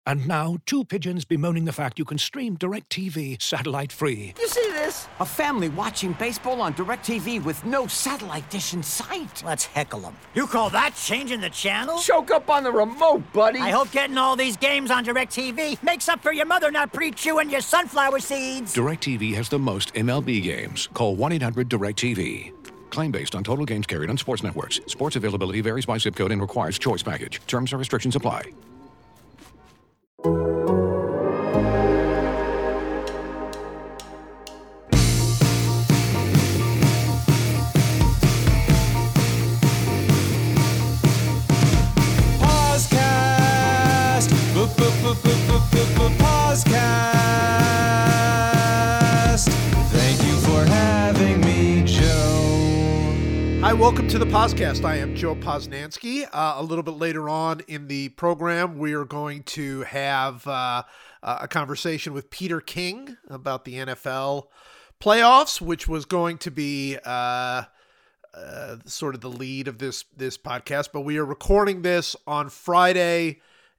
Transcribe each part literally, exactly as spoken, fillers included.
And now, two pigeons bemoaning the fact you can stream DirecTV satellite-free. You see this? A family watching baseball on DirecTV with no satellite dish in sight. Let's heckle them. You call that changing the channel? Choke up on the remote, buddy. I hope getting all these games on DirecTV makes up for your mother not pre-chewing your sunflower seeds. DirecTV has the most M L B games. Call one eight hundred DirecTV. Claim based on total games carried on sports networks. Sports availability varies by zip code and requires choice package. Terms and restrictions apply. Hi, welcome to the podcast. I am Joe Posnanski. Uh, a little bit later on in the program, we are going to have uh, a conversation with Peter King about the N F L playoffs, which was going to be uh, uh, sort of the lead of this this podcast. But we are recording this on Friday,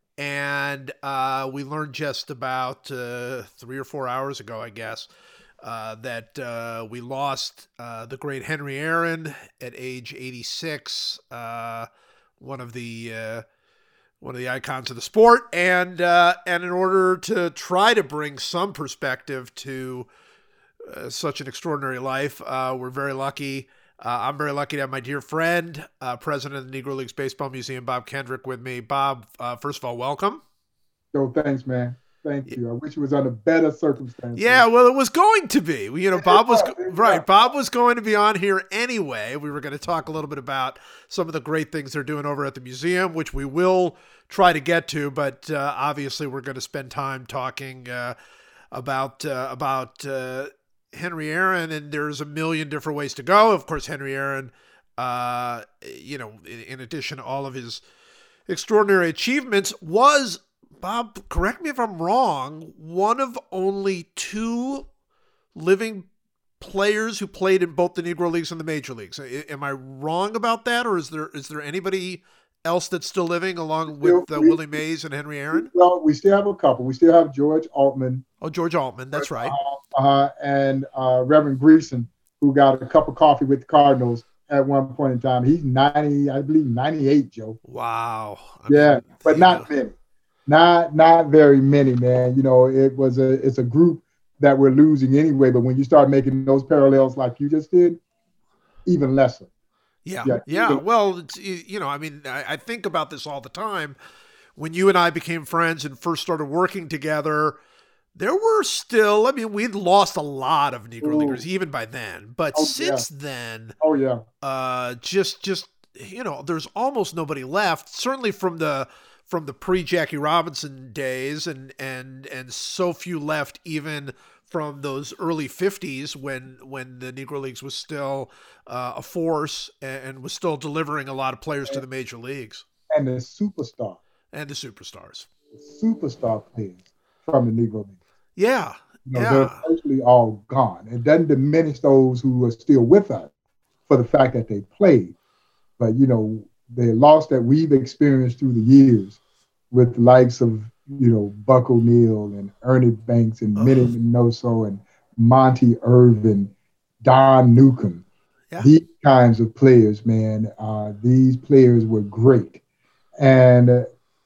and uh, we learned just about uh, three or four hours ago, I guess, Uh, that uh, we lost uh, the great Henry Aaron at age eighty-six, uh, one of the uh, one of the icons of the sport, and uh, and in order to try to bring some perspective to uh, such an extraordinary life, uh, we're very lucky. Uh, I'm very lucky to have my dear friend, uh, president of the Negro Leagues Baseball Museum, Bob Kendrick, with me. Bob, uh, first of all, welcome. Yo, thanks, man. Thank you. I wish it was under better circumstances. Yeah, well, it was going to be. You know, Bob was right. Bob was going to be on here anyway. We were going to talk a little bit about some of the great things they're doing over at the museum, which we will try to get to. But uh, obviously, we're going to spend time talking uh, about uh, about uh, Henry Aaron, and there's a million different ways to go. Of course, Henry Aaron, uh, you know, in, in addition to all of his extraordinary achievements, was, Bob, correct me if I'm wrong, one of only two living players who played in both the Negro Leagues and the Major Leagues. Am I wrong about that, or is there is there anybody else that's still living along with uh, Willie Mays and Henry Aaron? Well, we still have a couple. We still have George Altman. Oh, George Altman, that's right. Uh, uh, and uh, Reverend Greason, who got a cup of coffee with the Cardinals at one point in time. He's ninety, I believe, ninety-eight, Joe. Wow. I yeah, mean, but not many. Not not very many, man. You know, it was a it's a group that we're losing anyway. But when you start making those parallels like you just did, even lesser. Yeah, yeah. yeah. Well, it's, you know, I mean, I, I think about this all the time. When you and I became friends and first started working together, there were still, I mean, we'd lost a lot of Negro Leaguers even by then. But oh, since yeah. then, oh yeah, uh, just just you know, there's almost nobody left. Certainly from the from the pre-Jackie Robinson days, and and and so few left even from those early fifties when when the Negro Leagues was still uh, a force and, and was still delivering a lot of players to the major leagues. And the superstar. And the superstars. The superstar players from the Negro League. Yeah. You know, yeah. They're virtually all gone. It doesn't diminish those who are still with us for the fact that they played. But, you know, the loss that we've experienced through the years with the likes of, you know, Buck O'Neil and Ernie Banks and oh. Minnie Minoso and Monty Irvin, Don Newcomb, yeah. these kinds of players, man, uh, these players were great. And uh,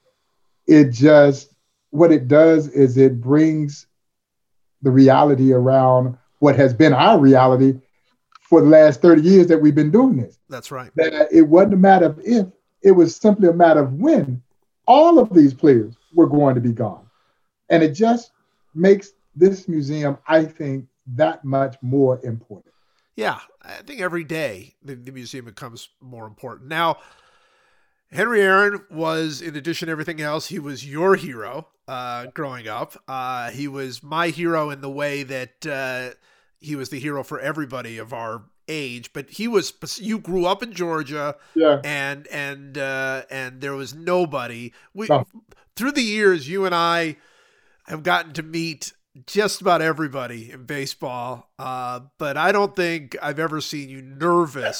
it just, what it does is it brings the reality around what has been our reality for the last thirty years that we've been doing this. That's right. That it wasn't a matter of if, it was simply a matter of when all of these players were going to be gone. And it just makes this museum, I think, that much more important. Yeah, I think every day the, the museum becomes more important. Now, Henry Aaron was, in addition to everything else, he was your hero uh, growing up. Uh, he was my hero in the way that uh, he was the hero for everybody of our age, but he was, you grew up in Georgia, yeah. and and uh, and there was nobody. We no. Through the years, you and I have gotten to meet just about everybody in baseball, uh, but I don't think I've ever seen you nervous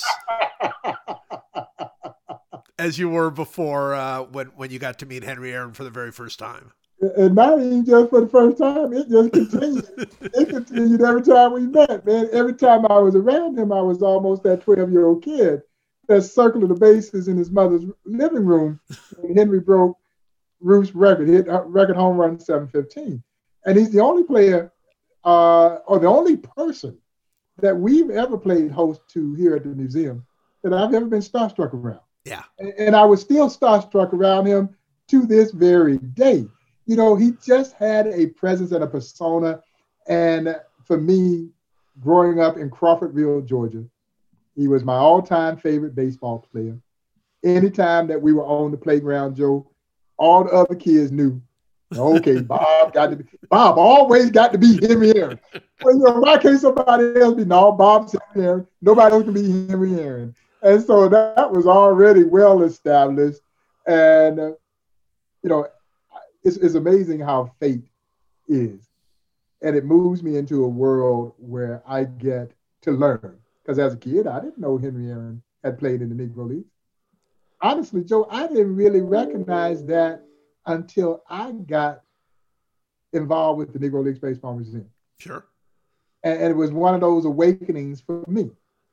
as you were before uh, when when you got to meet Henry Aaron for the very first time. And not even just for the first time, it just continued. It continued every time we met, man. Every time I was around him, I was almost that twelve-year-old kid that circled the bases in his mother's living room when Henry broke Ruth's record, hit record home run seven fifteen. And he's the only player, uh, or the only person that we've ever played host to here at the museum that I've ever been starstruck around. Yeah. And, and I was still starstruck around him to this very day. You know, he just had a presence and a persona. And for me, growing up in Crawfordville, Georgia, he was my all-time favorite baseball player. Anytime that we were on the playground, Joe, all the other kids knew, okay, Bob got to be, Bob always got to be Henry Aaron. Well, you know, why can't somebody else be, no, Bob's Henry Aaron. Nobody else can be Henry Aaron. And so that was already well established. And, uh, you know, It's, it's amazing how fate is. And it moves me into a world where I get to learn. Because as a kid, I didn't know Henry Aaron had played in the Negro League. Honestly, Joe, I didn't really recognize that until I got involved with the Negro Leagues Baseball Museum. Sure. And, and it was one of those awakenings for me.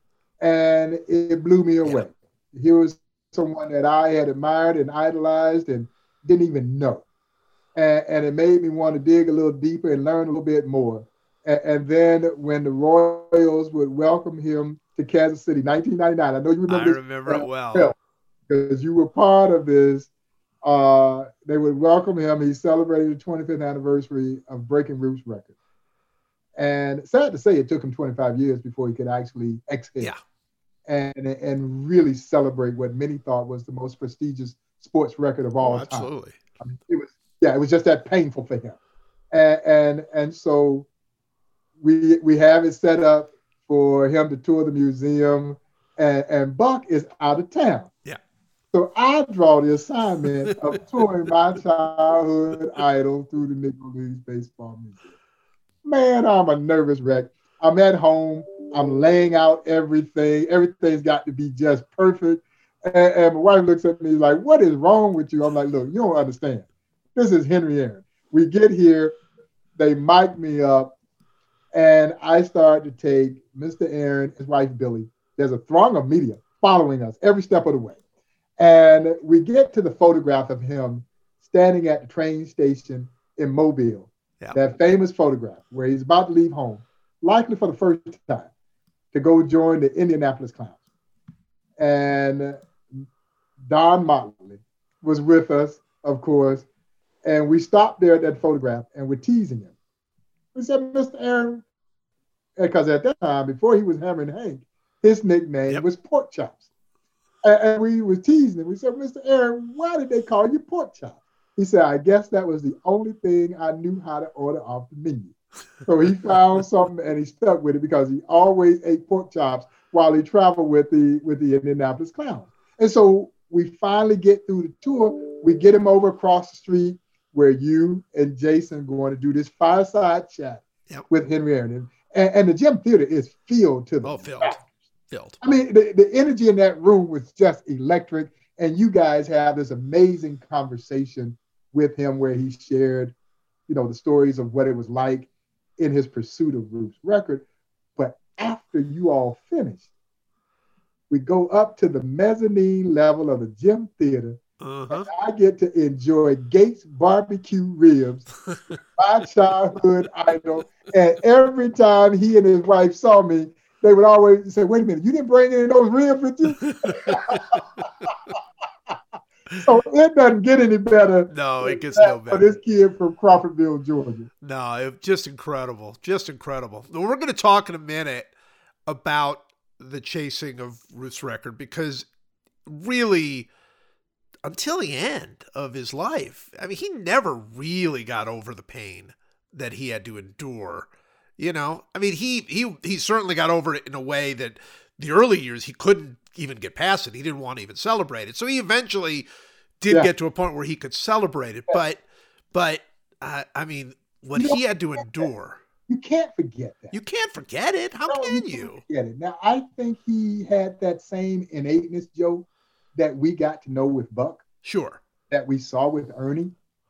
And it blew me away. Yeah. Here was someone that I had admired and idolized and didn't even know. And, and it made me want to dig a little deeper and learn a little bit more. And, and then when the Royals would welcome him to Kansas City, nineteen ninety-nine, I know you remember I this, remember it well. Because you were part of this. Uh, they would welcome him. He celebrated the twenty-fifth anniversary of breaking Ruth's record. And sad to say, it took him twenty-five years before he could actually exhale. Yeah. And, and really celebrate what many thought was the most prestigious sports record of all oh, time. Absolutely. I mean, it was, yeah, it was just that painful for him. And, and, and so we, we have it set up for him to tour the museum, and, and Buck is out of town. Yeah. So I draw the assignment of touring my childhood idol through the Negro Leagues Baseball Museum. Man, I'm a nervous wreck. I'm at home. I'm laying out everything. Everything's got to be just perfect. And, and my wife looks at me like, what is wrong with you? I'm like, look, you don't understand. This is Henry Aaron. We get here, they mic me up, and I start to take Mister Aaron, his wife, Billy. There's a throng of media following us every step of the way. And we get to the photograph of him standing at the train station in Mobile, yeah. That famous photograph where he's about to leave home, likely for the first time, to go join the Indianapolis Clowns. And Don Motley was with us, of course, and we stopped there at that photograph and we're teasing him. We said, Mister Aaron, because at that time, before he was Hammerin' Hank, his nickname yep. was Pork Chops. And, and we were teasing him. We said, Mister Aaron, why did they call you Pork Chops? He said, I guess that was the only thing I knew how to order off the menu. So he found something and he stuck with it because he always ate pork chops while he traveled with the with the Indianapolis Clowns. And so we finally get through the tour. We get him over across the street where you and Jason are going to do this fireside chat yep. with Henry Aaron. And, and the Gym Theater is filled to the oh, filled. filled. I mean, the, the energy in that room was just electric. And you guys have this amazing conversation with him where he shared, you know, the stories of what it was like in his pursuit of Ruth's record. But after you all finished, we go up to the mezzanine level of the Gym Theater. Uh-huh. And I get to enjoy Gates barbecue ribs, my childhood idol. And every time he and his wife saw me, they would always say, wait a minute, you didn't bring any of those ribs with you? So it doesn't get any better. No, it gets no better. For this kid from Crawfordville, Georgia. No, it, just incredible. Just incredible. We're going to talk in a minute about the chasing of Ruth's record because really, until the end of his life, I mean, he never really got over the pain that he had to endure. You know, I mean, he he he certainly got over it in a way that the early years he couldn't even get past it. He didn't want to even celebrate it. So he eventually did yeah. get to a point where he could celebrate it. But, but uh, I mean, what you he had to endure. That. You can't forget that. You can't forget it. How no, can you? you? Forget it. Now, I think he had that same innateness, Joe, that we got to know with Buck. Sure. That we saw with Ernie.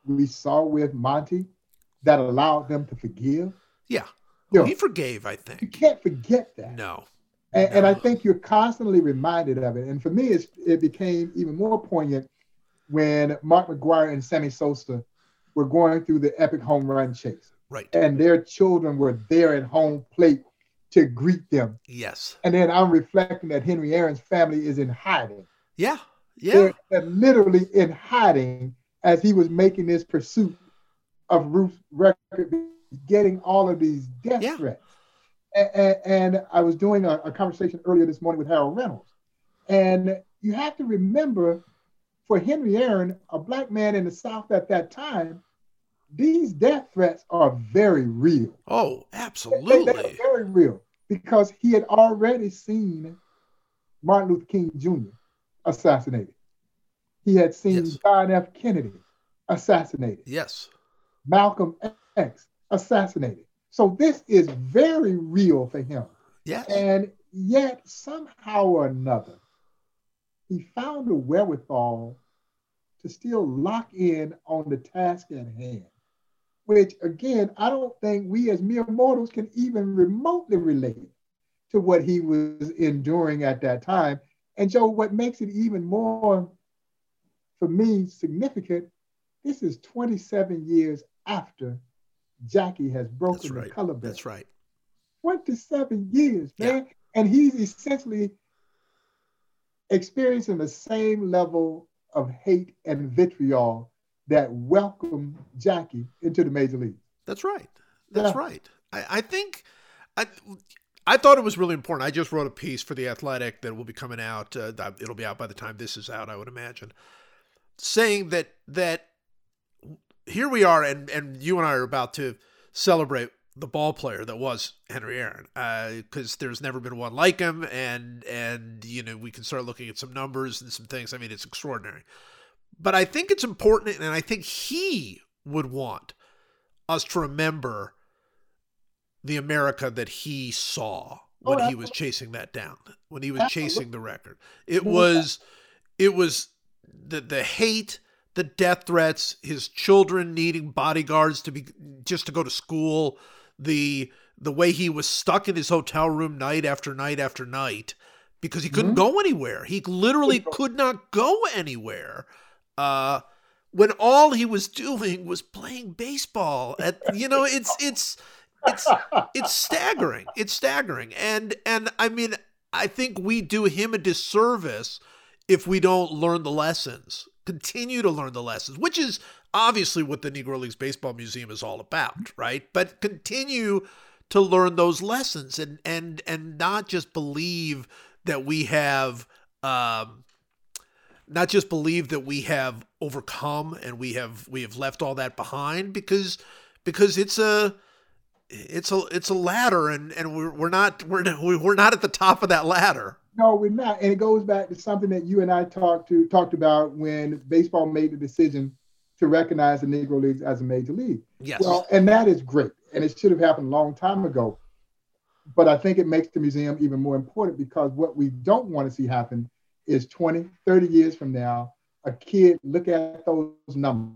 we saw with Monty that allowed them to forgive. Yeah. You Well, know, he forgave, I you think. can't forget that. No. And, no. and I think you're constantly reminded of it. And for me, it's, it became even more poignant when Mark McGwire and Sammy Sosa were going through the epic home run chase. Right. And their children were there at home plate to greet them. Yes. And then I'm reflecting that Henry Aaron's family is in hiding. Yeah. Yeah. They're, they're literally in hiding as he was making this pursuit of Ruth's record, getting all of these death Yeah. threats. And, and I was doing a, a conversation earlier this morning with Harold Reynolds. And you have to remember, for Henry Aaron, a black man in the South at that time, these death threats are very real. Oh, They, absolutely. they are very real because he had already seen Martin Luther King Junior assassinated. He had seen Yes. John F. Kennedy assassinated. Yes. Malcolm X assassinated. So this is very real for him. Yes. And yet, somehow or another, he found a wherewithal to still lock in on the task at hand, which, again, I don't think we as mere mortals can even remotely relate to what he was enduring at that time. And Joe, what makes it even more, for me, significant, this is twenty-seven years after Jackie has broken That's right. the color barrier. That's right. twenty-seven years, man. Yeah. And he's essentially experiencing the same level of hate and vitriol that welcomed Jackie into the major league. That's right. That's Yeah. right. I, I think I I thought it was really important. I just wrote a piece for The Athletic that will be coming out. Uh, that- it'll be out by the time this is out, I would imagine, saying that that here we are, and and you and I are about to celebrate the ball player that was Henry Aaron, because uh, there's never been one like him, and and you know we can start looking at some numbers and some things. I mean, it's extraordinary. But I think it's important, and I think he would want us to remember the America that he saw when Oh, he was chasing that down, when he was Absolutely. chasing the record. It was, it was the the hate, the death threats, his children needing bodyguards to be just to go to school, the the way he was stuck in his hotel room night after night after night because he couldn't Mm-hmm. go anywhere. He literally could not go anywhere. Uh, when all he was doing was playing baseball at, you know, it's, it's, it's, it's staggering. It's staggering. And, and I mean, I think we do him a disservice if we don't learn the lessons, continue to learn the lessons, which is obviously what the Negro Leagues Baseball Museum is all about, right? But continue to learn those lessons and, and, and not just believe that we have, um, not just believe that we have overcome and we have we have left all that behind, because because it's a it's a it's a ladder, and and we're we're not we're we're not at the top of that ladder. No, we're not. And it goes back to something that you and I talked to talked about when baseball made the decision to recognize the Negro Leagues as a major league. Yes. Well, and that is great. And it should have happened a long time ago. But I think it makes the museum even more important, because what we don't want to see happen is twenty, thirty years from now, a kid look at those numbers.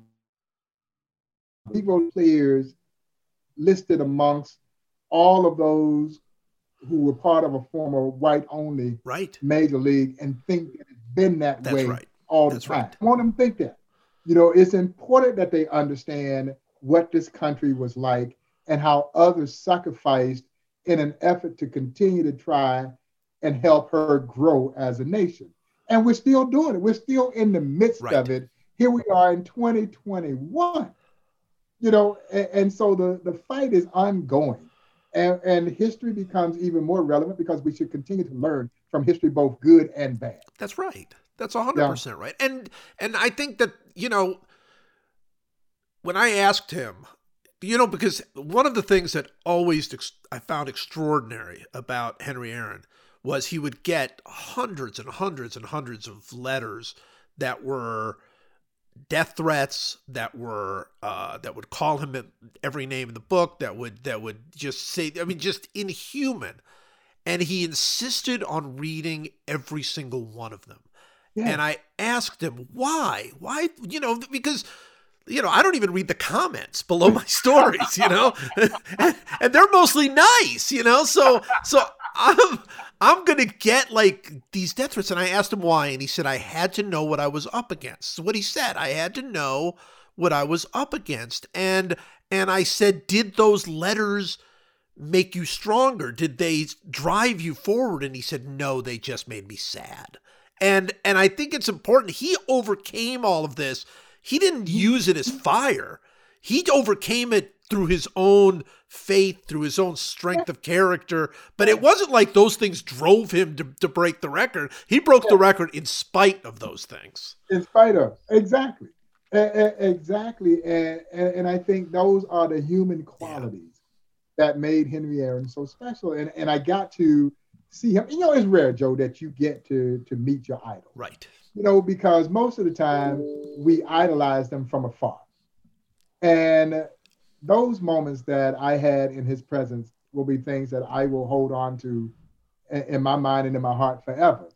Negro players listed amongst all of those who were part of a former white-only Right. major league and think that it's been that That's way right. all the That's time. right. I want them to think that. You know, it's important that they understand what this country was like and how others sacrificed in an effort to continue to try and help her grow as a nation. And we're still doing it. We're still in the midst Right. of it. Here we are in twenty twenty-one. You know, and, and so the, the fight is ongoing. And, and history becomes even more relevant because we should continue to learn from history, both good and bad. That's right. That's one hundred percent right. And and I think that, you know, when I asked him, you know, because one of the things that always ex- I found extraordinary about Henry Aaron was he would get hundreds and hundreds and hundreds of letters that were death threats, that were uh, that would call him every name in the book, that would that would just say, I mean, just inhuman. And he insisted on reading every single one of them. Yeah. And I asked him why, why, you know, because you know, I don't even read the comments below my stories, you know, and, and they're mostly nice, you know, so, so I'm, I'm going to get like these death threats. And I asked him why. And he said, I had to know what I was up against. So what he said, I had to know what I was up against. And, and I said, did those letters make you stronger? Did they drive you forward? And he said, no, they just made me sad. And, and I think it's important. He overcame all of this. He didn't use it as fire. He overcame it through his own faith, through his own strength of character. But it wasn't like those things drove him to, to break the record. He broke yeah. the record in spite of those things. In spite of, exactly. Exactly. And, and, and I think those are the human qualities yeah. that made Henry Aaron so special. And, and I got to see him. You know, it's rare, Joe, that you get to, to meet your idol. Right. You know, because most of the time we idolize them from afar. And those moments that I had in his presence will be things that I will hold on to in, in my mind and in my heart forever.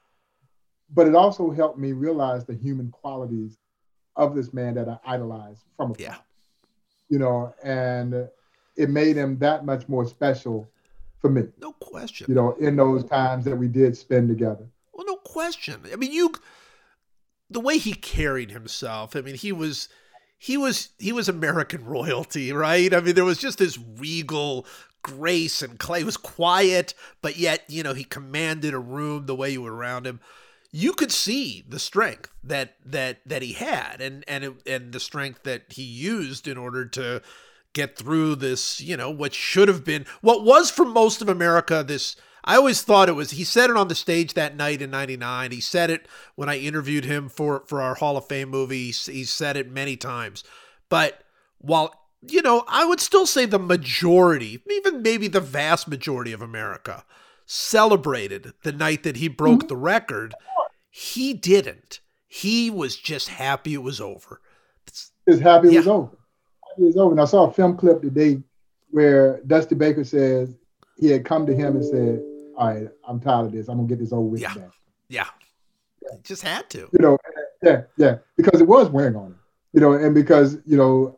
But it also helped me realize the human qualities of this man that I idolized from afar. Yeah. You know, and it made him that much more special for me. No question. You know, in those times that we did spend together. Well, no question. I mean, you, the way he carried himself, I mean, he was, he was, he was American royalty, right? I mean, there was just this regal grace and clay. He was quiet, but yet, you know, he commanded a room the way you were around him. You could see the strength that, that, that he had and, and, it, and the strength that he used in order to get through this, you know, what should have been, what was for most of America, this, I always thought it was, he said it on the stage that night in ninety-nine. He said it when I interviewed him for, for our Hall of Fame movie. He, he said it many times. But while, you know, I would still say the majority, even maybe the vast majority of America celebrated the night that he broke mm-hmm. the record, he didn't. He was just happy it was over. Just happy it yeah. was over. Happy it was over. And I saw a film clip today where Dusty Baker says he had come to him and said, all right, I'm tired of this. I'm gonna get this over with. Yeah, today. yeah. He just had to. You know, yeah, yeah, because it was wearing on him. You know, and because you know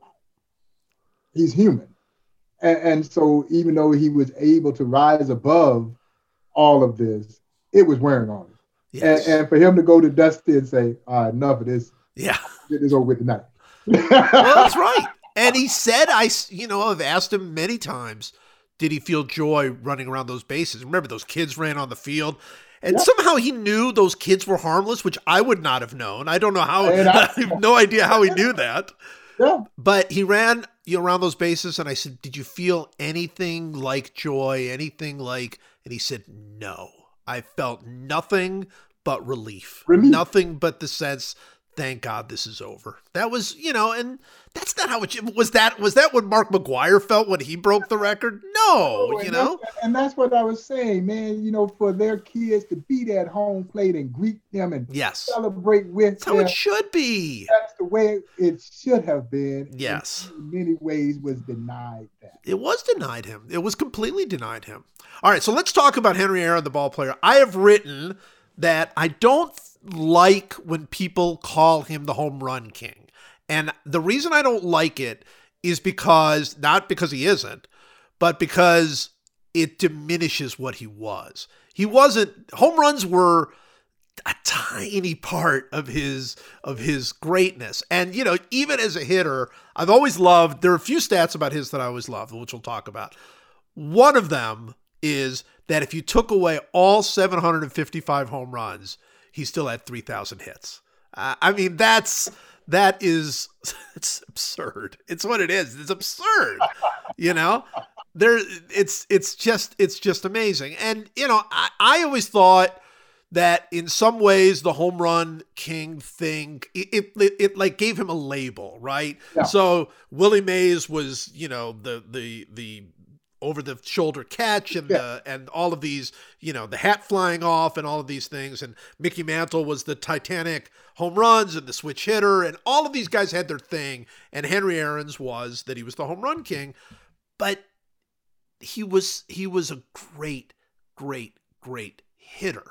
he's human, and, and so even though he was able to rise above all of this, it was wearing on him. Yes. And, and for him to go to Dusty and say, all right, enough of this. Yeah, get this over with tonight. Well, that's right. And he said, I, you know, I've asked him many times, did he feel joy running around those bases? Remember, those kids ran on the field. And yeah. somehow he knew those kids were harmless, which I would not have known. I don't know how. I, I have no idea how he knew that. Yeah. But he ran you know, around those bases, and I said, did you feel anything like joy, anything like, and he said, no. I felt nothing but relief. Relief. Nothing but the sense, thank God this is over. That was, you know, and that's not how it was. That was that what Mark McGwire felt when he broke the record? No, oh, you know. That's, and that's what I was saying, man. You know, for their kids to be at home plate and greet them and yes. celebrate with that's them. how it should be. That's the way it should have been. Yes. In many ways was denied that. It was denied him. It was completely denied him. All right, so let's talk about Henry Aaron, the ball player. I have written that I don't like when people call him the home run king. And the reason I don't like it is because, not because he isn't, but because it diminishes what he was. He wasn't, home runs were a tiny part of his, of his greatness. And, you know, even as a hitter, I've always loved, there are a few stats about his that I always loved, which we'll talk about. One of them is that if you took away all seven hundred fifty-five home runs, he still had three thousand hits. Uh, I mean, that's, that is, it's absurd. It's what it is. It's absurd. You know, there, it's, it's just, it's just amazing. And, you know, I, I always thought that in some ways the home run king thing, it, it, it like gave him a label, right? Yeah. So Willie Mays was, you know, the, the, the, over the shoulder catch and, yeah. the, and all of these, you know, the hat flying off and all of these things. And Mickey Mantle was the Titanic home runs and the switch hitter. And all of these guys had their thing. And Henry Aaron's was that he was the home run king, but he was, he was a great, great, great hitter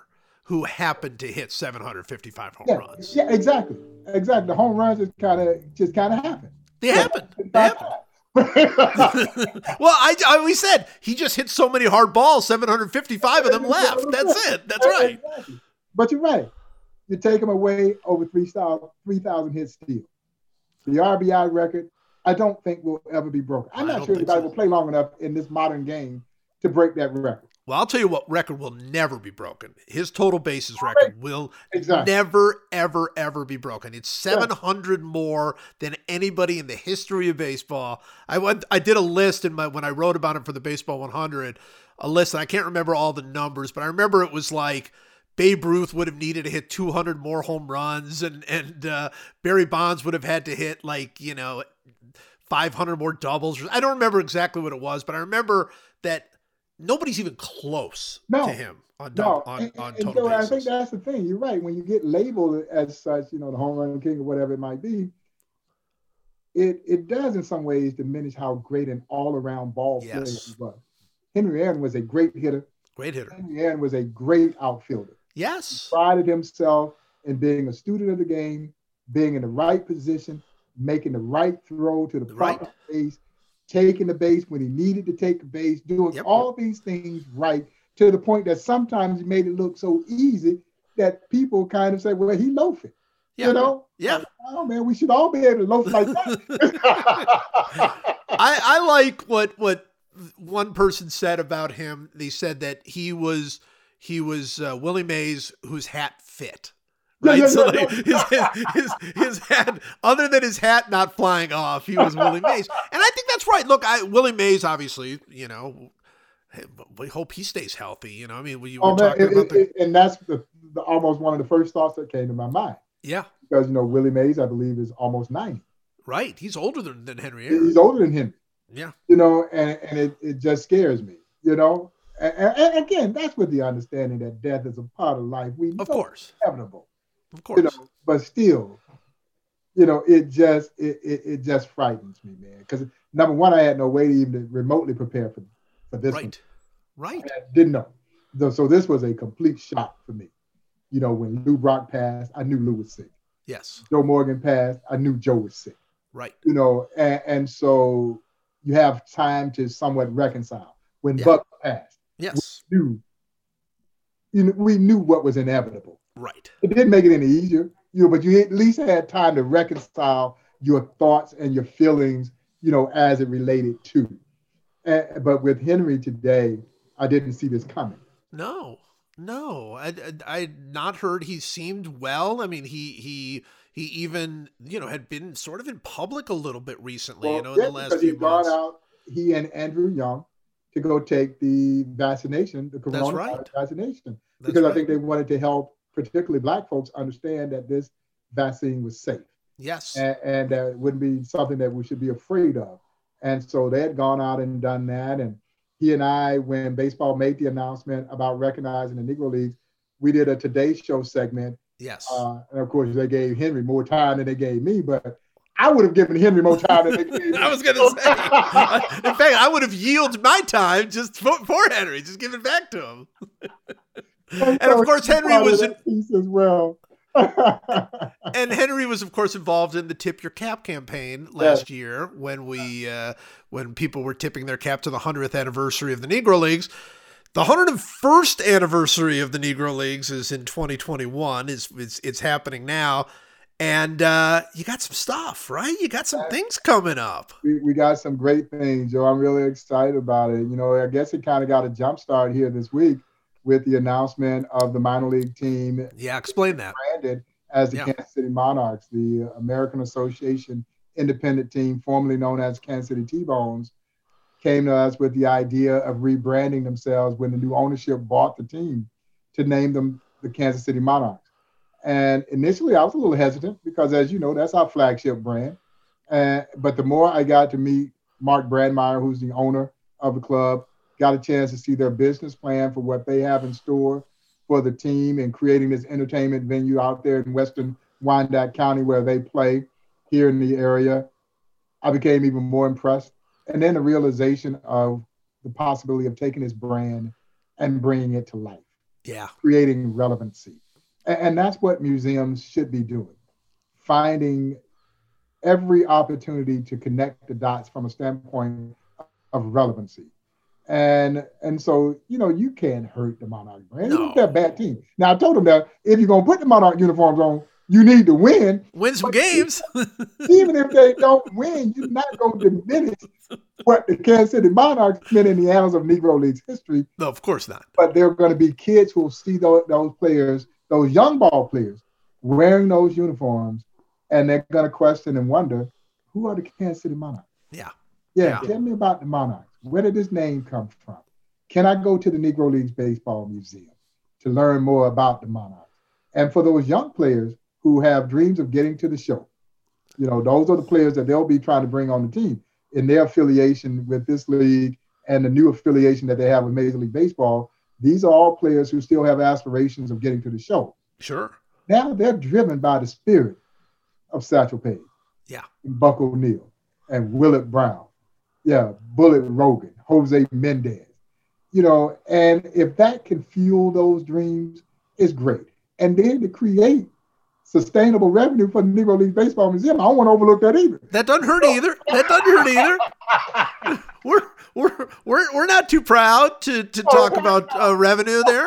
who happened to hit seven hundred fifty-five home yeah, runs. Yeah, exactly. Exactly. The home runs just kind of just kind of happen. They happen. They happen. Well, I, I we said he just hit so many hard balls, seven hundred fifty-five of them left. That's it. That's right. Exactly. But you're right. You take him away over three thousand hits steal. The R B I record, I don't think will ever be broken. I'm I not sure anybody so. will play long enough in this modern game to break that record. Well, I'll tell you what record will never be broken. His total bases record will exactly. never, ever, ever be broken. It's seven hundred more than anybody in the history of baseball. I went, I did a list in my when I wrote about him for the Baseball one hundred, a list, and I can't remember all the numbers, but I remember it was like Babe Ruth would have needed to hit two hundred more home runs, and and uh, Barry Bonds would have had to hit like, you know, five hundred more doubles. I don't remember exactly what it was, but I remember that nobody's even close no, to him on no. on, and, on and total so bases. I think that's the thing. You're right. When you get labeled as such, you know, the home run king or whatever it might be, it it does in some ways diminish how great an all-around ball Yes. player he was. Henry Aaron was a great hitter. Great hitter. Henry Aaron was a great outfielder. Yes. He prided himself in being a student of the game, being in the right position, making the right throw to the proper Right. base, taking the base when he needed to take the base, doing Yep. all these things right to the point that sometimes he made it look so easy that people kind of say, well, he loafing. Yeah. You know? Yeah. Like, oh, man, we should all be able to loaf like that. I, I like what what one person said about him. They said that he was he was uh, Willie Mays whose hat fit. Yeah, Right, yeah, so yeah, like his, his his hat, other than his hat not flying off, he was Willie Mays, and I think that's right. Look, I Willie Mays, obviously, you know, we hope he stays healthy. You know, I mean, we were Oh, man, talking it- about it- the it- and that's the, the almost one of the first thoughts that came to my mind. yeah, Because, you know, Willie Mays, I believe, is almost ninety. right. He's older than, than Henry Aaron. He's older than Henry. Yeah, You know, and, and it, it just scares me, you know. And, and, and again, that's with the understanding that death is a part of life. We know of course, it's inevitable, of course. you know, but still, you know, it just it, it, it just frightens me, man. Because number one, I had no way to even remotely prepare for, for this one. Right, right. I didn't know. So, so this was a complete shock for me. You know, when Lou Brock passed, I knew Lou was sick. Yes, Joe Morgan passed, I knew Joe was sick. right. You know, and, and so you have time to somewhat reconcile. When Yeah. Buck passed, Yes, we knew, you know, we knew what was inevitable. right. It didn't make it any easier, you know, but you at least had time to reconcile your thoughts and your feelings, you know, as it related to. And, but with Henry today, I didn't see this coming. No, no, I, I I'd not heard he seemed well. I mean, he he he even you know had been sort of in public a little bit recently. Well, you know, in yeah, the last because few he'd gone months. out, he and Andrew Young, to go take the vaccination, the That's coronavirus right. vaccination, That's because right. I think they wanted to help, particularly Black folks, understand that this vaccine was safe Yes, and, and that it wouldn't be something that we should be afraid of. And so they had gone out and done that. And he and I, when baseball made the announcement about recognizing the Negro Leagues, we did a Today Show segment. yes. Uh, and of course, they gave Henry more time than they gave me, but I would have given Henry more time than they gave me. I was gonna say. In fact, I would have yielded my time just for, for Henry, just give it back to him. And of course, Henry was in, piece as well. and Henry was, of course, involved in the Tip Your Cap campaign last year when we uh, when people were tipping their cap to the hundredth anniversary of the Negro Leagues. The one hundred first anniversary of the Negro Leagues is in twenty twenty-one. It's it's, it's happening now, and uh, you got some stuff, right? You got some things coming up. we, we got some great things, Joe. I'm really excited about it. You know, I guess it kind of got a jump start here this week with the announcement of the minor league team Yeah, explain that. branded as the Yeah. Kansas City Monarchs, the American Association independent team, formerly known as Kansas City T-Bones, came to us with the idea of rebranding themselves when the new ownership bought the team to name them the Kansas City Monarchs. And initially, I was a little hesitant because, as you know, that's our flagship brand. Uh, but the more I got to meet Mark Brandmeier, who's the owner of the club, got a chance to see their business plan for what they have in store for the team and creating this entertainment venue out there in Western Wyandotte County where they play here in the area, I became even more impressed. And then the realization of the possibility of taking this brand and bringing it to life. Yeah. creating relevancy. And, and that's what museums should be doing, finding every opportunity to connect the dots from a standpoint of relevancy. And and so, you know, you can't hurt the Monarch brand. No. Even if they're a bad team. Now, I told them that if you're going to put the Monarch uniforms on, you need to win. Win some games. Even if they don't win, you're not going to diminish what the Kansas City Monarchs meant in the annals of Negro Leagues history. No, of course not. But there are going to be kids who will see those, those players, those young ball players, wearing those uniforms, and they're going to question and wonder, who are the Kansas City Monarchs? Yeah. Yeah, Yeah. tell me about the Monarchs. Where did this name come from? Can I go to the Negro Leagues Baseball Museum to learn more about the Monarchs? And for those young players who have dreams of getting to the show, you know, those are the players that they'll be trying to bring on the team in their affiliation with this league and the new affiliation that they have with Major League Baseball. These are all players who still have aspirations of getting to the show. Sure. Now they're driven by the spirit of Satchel Paige. Yeah. And Buck O'Neil and Willard Brown. Yeah, Bullet Rogan, Jose Mendez. You know, and if that can fuel those dreams, it's great. And then to create sustainable revenue for the Negro League Baseball Museum, I don't want to overlook that either. That doesn't hurt either. That doesn't hurt either. We're we're we're we're not too proud to to talk about uh, revenue there.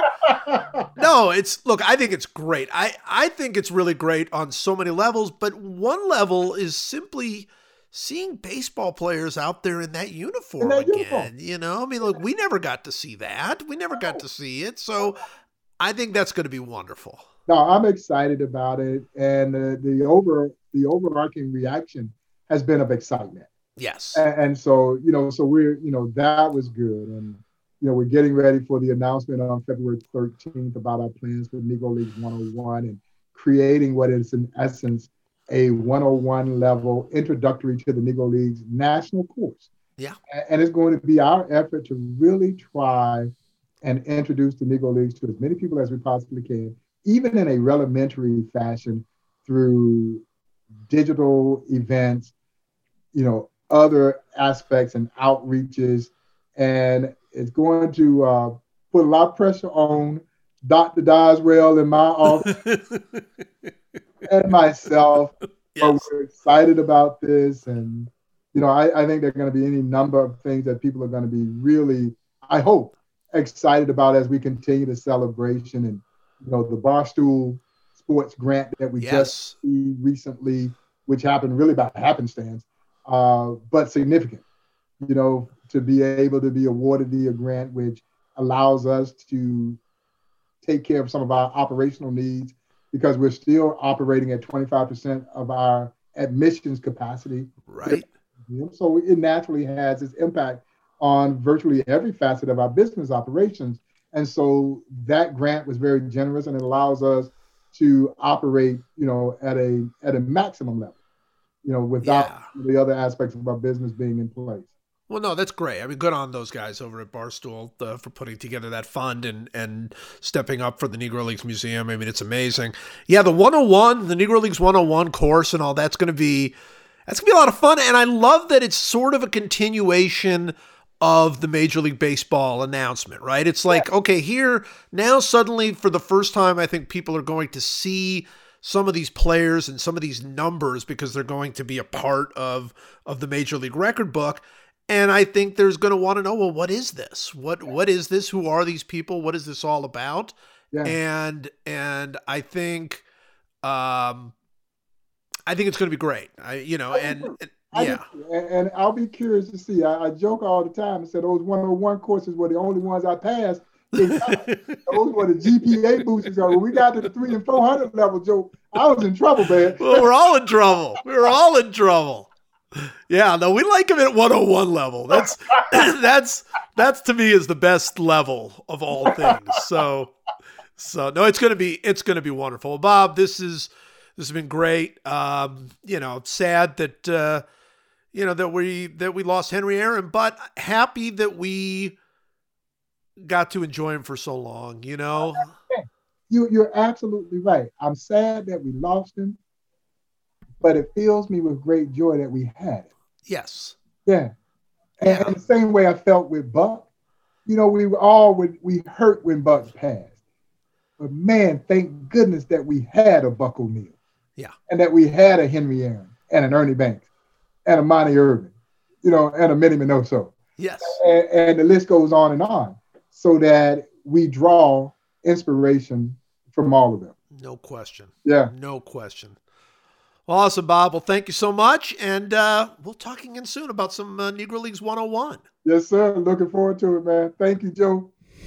No, it's look. I think it's great. I I think it's really great on so many levels. But one level is simply seeing baseball players out there in that uniform In that again. uniform. You know, I mean, look, we never got to see that. We never got to see it. So I think that's going to be wonderful. No, I'm excited about it, and uh, the over the overarching reaction has been of excitement. Yes. And, and so, you know, so we're, you know, that was good, and you know, we're getting ready for the announcement on February thirteenth about our plans for Negro Leagues one oh one and creating what is in essence a one oh one level introductory to the Negro Leagues national course. Yeah. And it's going to be our effort to really try and introduce the Negro Leagues to as many people as we possibly can, even in a rudimentary fashion through digital events, you know, other aspects and outreaches. And it's going to uh, put a lot of pressure on Doctor Doswell in my office and myself. Yes. But we're excited about this. And, you know, I, I think there are going to be any number of things that people are going to be really, I hope, excited about as we continue the celebration. And, you know, the Barstool Sports grant that we Yes. just received recently, which happened really by happenstance, uh, but significant, you know, to be able to be awarded the grant, which allows us to take care of some of our operational needs because we're still operating at twenty-five percent of our admissions capacity. Right. So it naturally has its impact on virtually every facet of our business operations. And so that grant was very generous, and it allows us to operate, you know, at a at a maximum level, you know, without Yeah. the other aspects of our business being in place. Well, no, that's great. I mean, good on those guys over at Barstool uh, for putting together that fund and, and stepping up for the Negro Leagues Museum. I mean, it's amazing. Yeah, the one oh one, the Negro Leagues one oh one course and all that's going to be, that's going to be a lot of fun. And I love that it's sort of a continuation of the Major League Baseball announcement, right? It's like, okay, here, now suddenly for the first time, I think people are going to see some of these players and some of these numbers because they're going to be a part of, of the Major League record book. And I think there's going to want to know, well, what is this? What what is this? Who are these people? What is this all about? Yeah. And and I think, um, I think it's going to be great. I you know and, and I yeah, just- and, and I'll be curious to see. I, I joke all the time and say those one oh one courses were the only ones I passed. Those were the G P A boosters. So when we got to the three and four hundred level, Joe, I was in trouble, man. well, we're all in trouble. We're all in trouble. Yeah, no, we like him at one oh one level. That's that's that's to me is the best level of all things. So so no, it's gonna be it's gonna be wonderful. Bob, this is this has been great. Um, you know, sad that uh, you know that we that we lost Henry Aaron, but happy that we got to enjoy him for so long, you know. You, you're absolutely right. I'm sad that we lost him, but it fills me with great joy that we had him. Yes. Yeah. And, Yeah. and the same way I felt with Buck, you know, we were all, we, we hurt when Buck passed. But man, thank goodness that we had a Buck O'Neil. Yeah. And that we had a Henry Aaron and an Ernie Banks and a Monty Irvin, you know, and a Minnie Minoso. Yes. And, and the list goes on and on, so that we draw inspiration from all of them. No question. Yeah. No question. Well, awesome, Bob. Well, thank you so much. And uh, we'll talk again soon about some uh, Negro Leagues one oh one. Yes, sir. Looking forward to it, man. Thank you, Joe.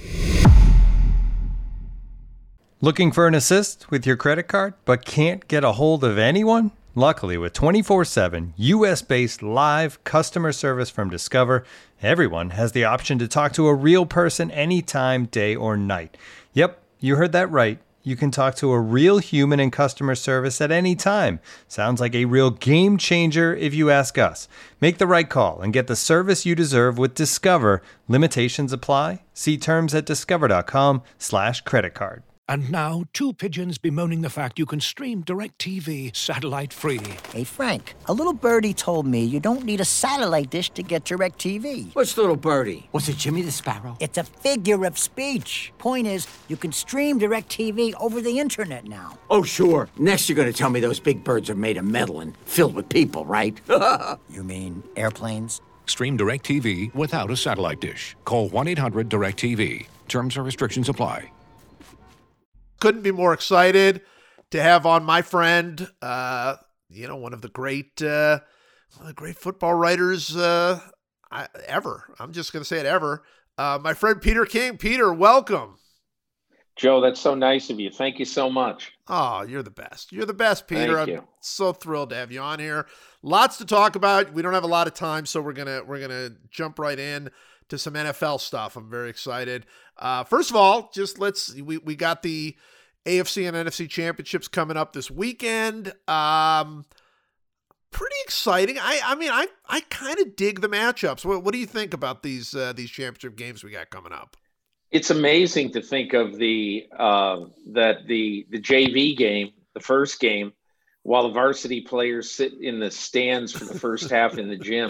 Looking for an assist with your credit card, but can't get a hold of anyone? Luckily, with twenty-four seven U S-based live customer service from Discover, everyone has the option to talk to a real person anytime, day or night. Yep, you heard that right. You can talk to a real human in customer service at any time. Sounds like a real game changer if you ask us. Make the right call and get the service you deserve with Discover. Limitations apply. See terms at discover.com slash credit card. And now, two pigeons bemoaning the fact you can stream DirecTV satellite-free. Hey, Frank, a little birdie told me you don't need a satellite dish to get DirecTV. What's little birdie? Was it Jimmy the Sparrow? It's a figure of speech. Point is, you can stream DirecTV over the internet now. Oh, sure. Next you're going to tell me those big birds are made of metal and filled with people, right? You mean airplanes? Stream DirecTV without a satellite dish. Call one eight hundred direct T V. Terms and restrictions apply. Couldn't be more excited to have on my friend, uh, you know, one of the great, uh, one of the great football writers uh, I, ever. I'm just going to say it ever. Uh, my friend Peter King. Peter, welcome. Joe, that's so nice of you. Thank you so much. Oh, you're the best. You're the best, Peter. Thank I'm you. so thrilled to have you on here. Lots to talk about. We don't have a lot of time, so we're gonna we're gonna jump right in to some N F L stuff. I'm very excited. Uh, first of all, just let's we we got the A F C and N F C championships coming up this weekend. Um, pretty exciting. I I mean I I kind of dig the matchups. What what do you think about these uh, these championship games we got coming up? It's amazing to think of the uh, that the the J V game, the first game, while the varsity players sit in the stands for the first half in the gym.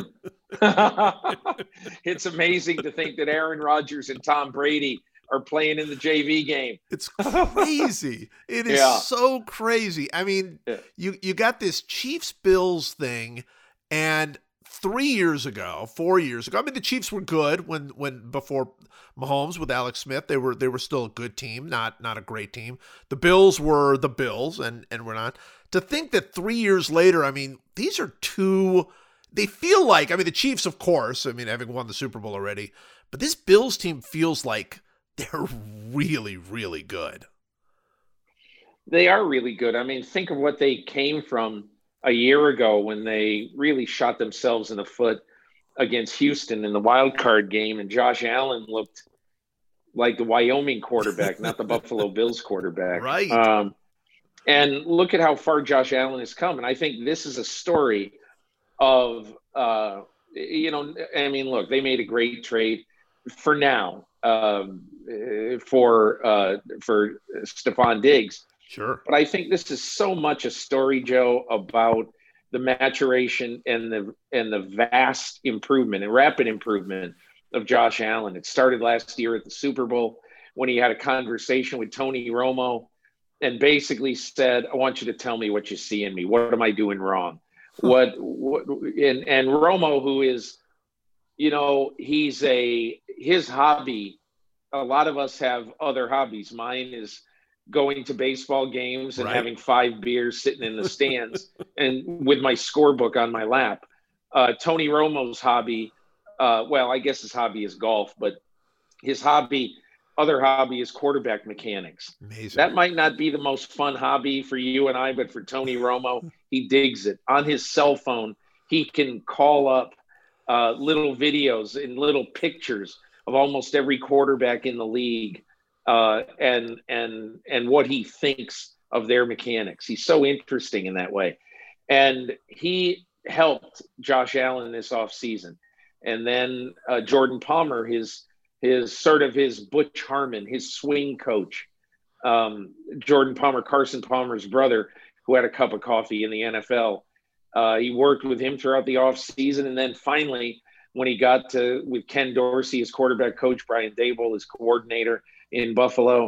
It's amazing to think that Aaron Rodgers and Tom Brady are playing in the J V game. It's crazy. It is Yeah. so crazy. I mean, Yeah. you you got this Chiefs Bills thing, and three years ago, four years ago, I mean, the Chiefs were good when when before Mahomes with Alex Smith. They were they were still a good team, not not a great team. The Bills were the Bills, and and we're not. To think that three years later, I mean, these are two. They feel like, I mean, the Chiefs, of course, I mean, having won the Super Bowl already, but this Bills team feels like they're really, really good. They are really good. I mean, think of what they came from a year ago when they really shot themselves in the foot against Houston in the wild card game, and Josh Allen looked like the Wyoming quarterback, not the Buffalo Bills quarterback. Right. Um, and look at how far Josh Allen has come. And I think this is a story of, uh, you know, I mean, look, they made a great trade for now um, for uh, for Stephon Diggs. Sure. But I think this is so much a story, Joe, about the maturation and the and the vast improvement and rapid improvement of Josh Allen. It started last year at the Super Bowl when he had a conversation with Tony Romo and basically said, I want you to tell me what you see in me. What am I doing wrong? What, what and, and Romo, who is, you know, he's a his hobby. A lot of us have other hobbies. Mine is going to baseball games and Right. having five beers sitting in the stands and with my scorebook on my lap. Uh, Tony Romo's hobby, uh, well, I guess his hobby is golf, but his hobby, other hobby is quarterback mechanics. Amazing. That might not be the most fun hobby for you and I, but for Tony Romo, he digs it. On his cell phone, he can call up uh, little videos and little pictures of almost every quarterback in the league. Uh, and and and what he thinks of their mechanics. He's so interesting in that way. And he helped Josh Allen this offseason. And then uh, Jordan Palmer, his his sort of his Butch Harmon, his swing coach, um, Jordan Palmer, Carson Palmer's brother, who had a cup of coffee in the N F L. Uh, he worked with him throughout the offseason. And then finally, when he got to with Ken Dorsey, his quarterback coach, Brian Daboll, his coordinator, in Buffalo,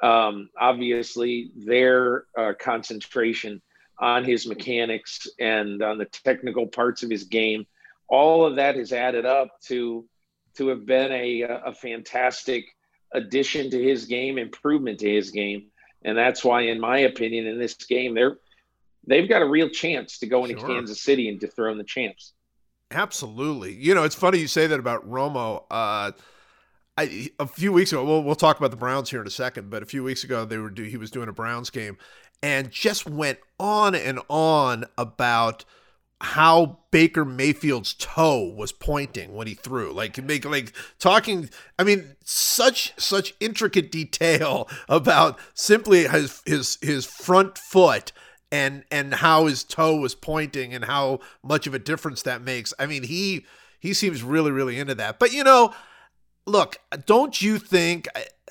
Um, obviously, their uh, concentration on his mechanics and on the technical parts of his game, all of that has added up to to have been a, a fantastic addition to his game, improvement to his game. And that's why, in my opinion, in this game, they're they've got a real chance to go into Sure. Kansas City and dethrone the champs. Absolutely. You know, it's funny you say that about Romo. Uh, I, a few weeks ago, we'll, we'll talk about the Browns here in a second, but a few weeks ago, they were do, he was doing a Browns game and just went on and on about how Baker Mayfield's toe was pointing when he threw, like make like talking. I mean, such such intricate detail about simply his his his front foot and and how his toe was pointing and how much of a difference that makes. I mean, he he seems really really into that. But you know, look, don't you think?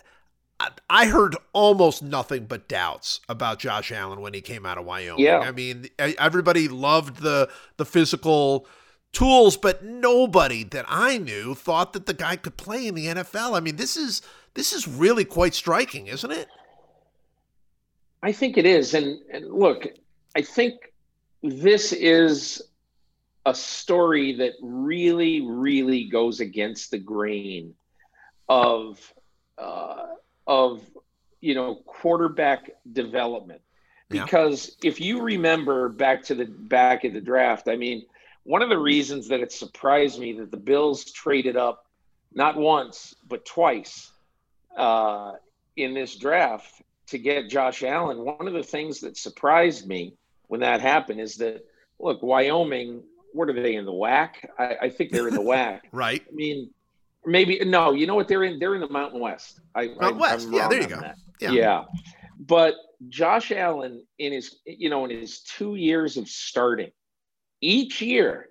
I heard almost nothing but doubts about Josh Allen when he came out of Wyoming. Yeah. I mean, everybody loved the the physical tools, but nobody that I knew thought that the guy could play in the N F L. I mean, this is this is really quite striking, isn't it? I think it is. And, and look, I think this is a story that really, really goes against the grain of uh, of, you know, quarterback development. Yeah. Because if you remember back to the back of the draft, I mean, one of the reasons that it surprised me that the Bills traded up not once, but twice uh, in this draft to get Josh Allen, one of the things that surprised me when that happened is that, look, Wyoming, what are they in the W A C? I, I think they're in the W A C. Right. I mean, maybe no. You know what? They're in. They're in the Mountain West. I, Mountain I, West. I'm Yeah, wrong there you on go. that. Yeah. yeah. But Josh Allen, in his, you know, in his two years of starting, each year,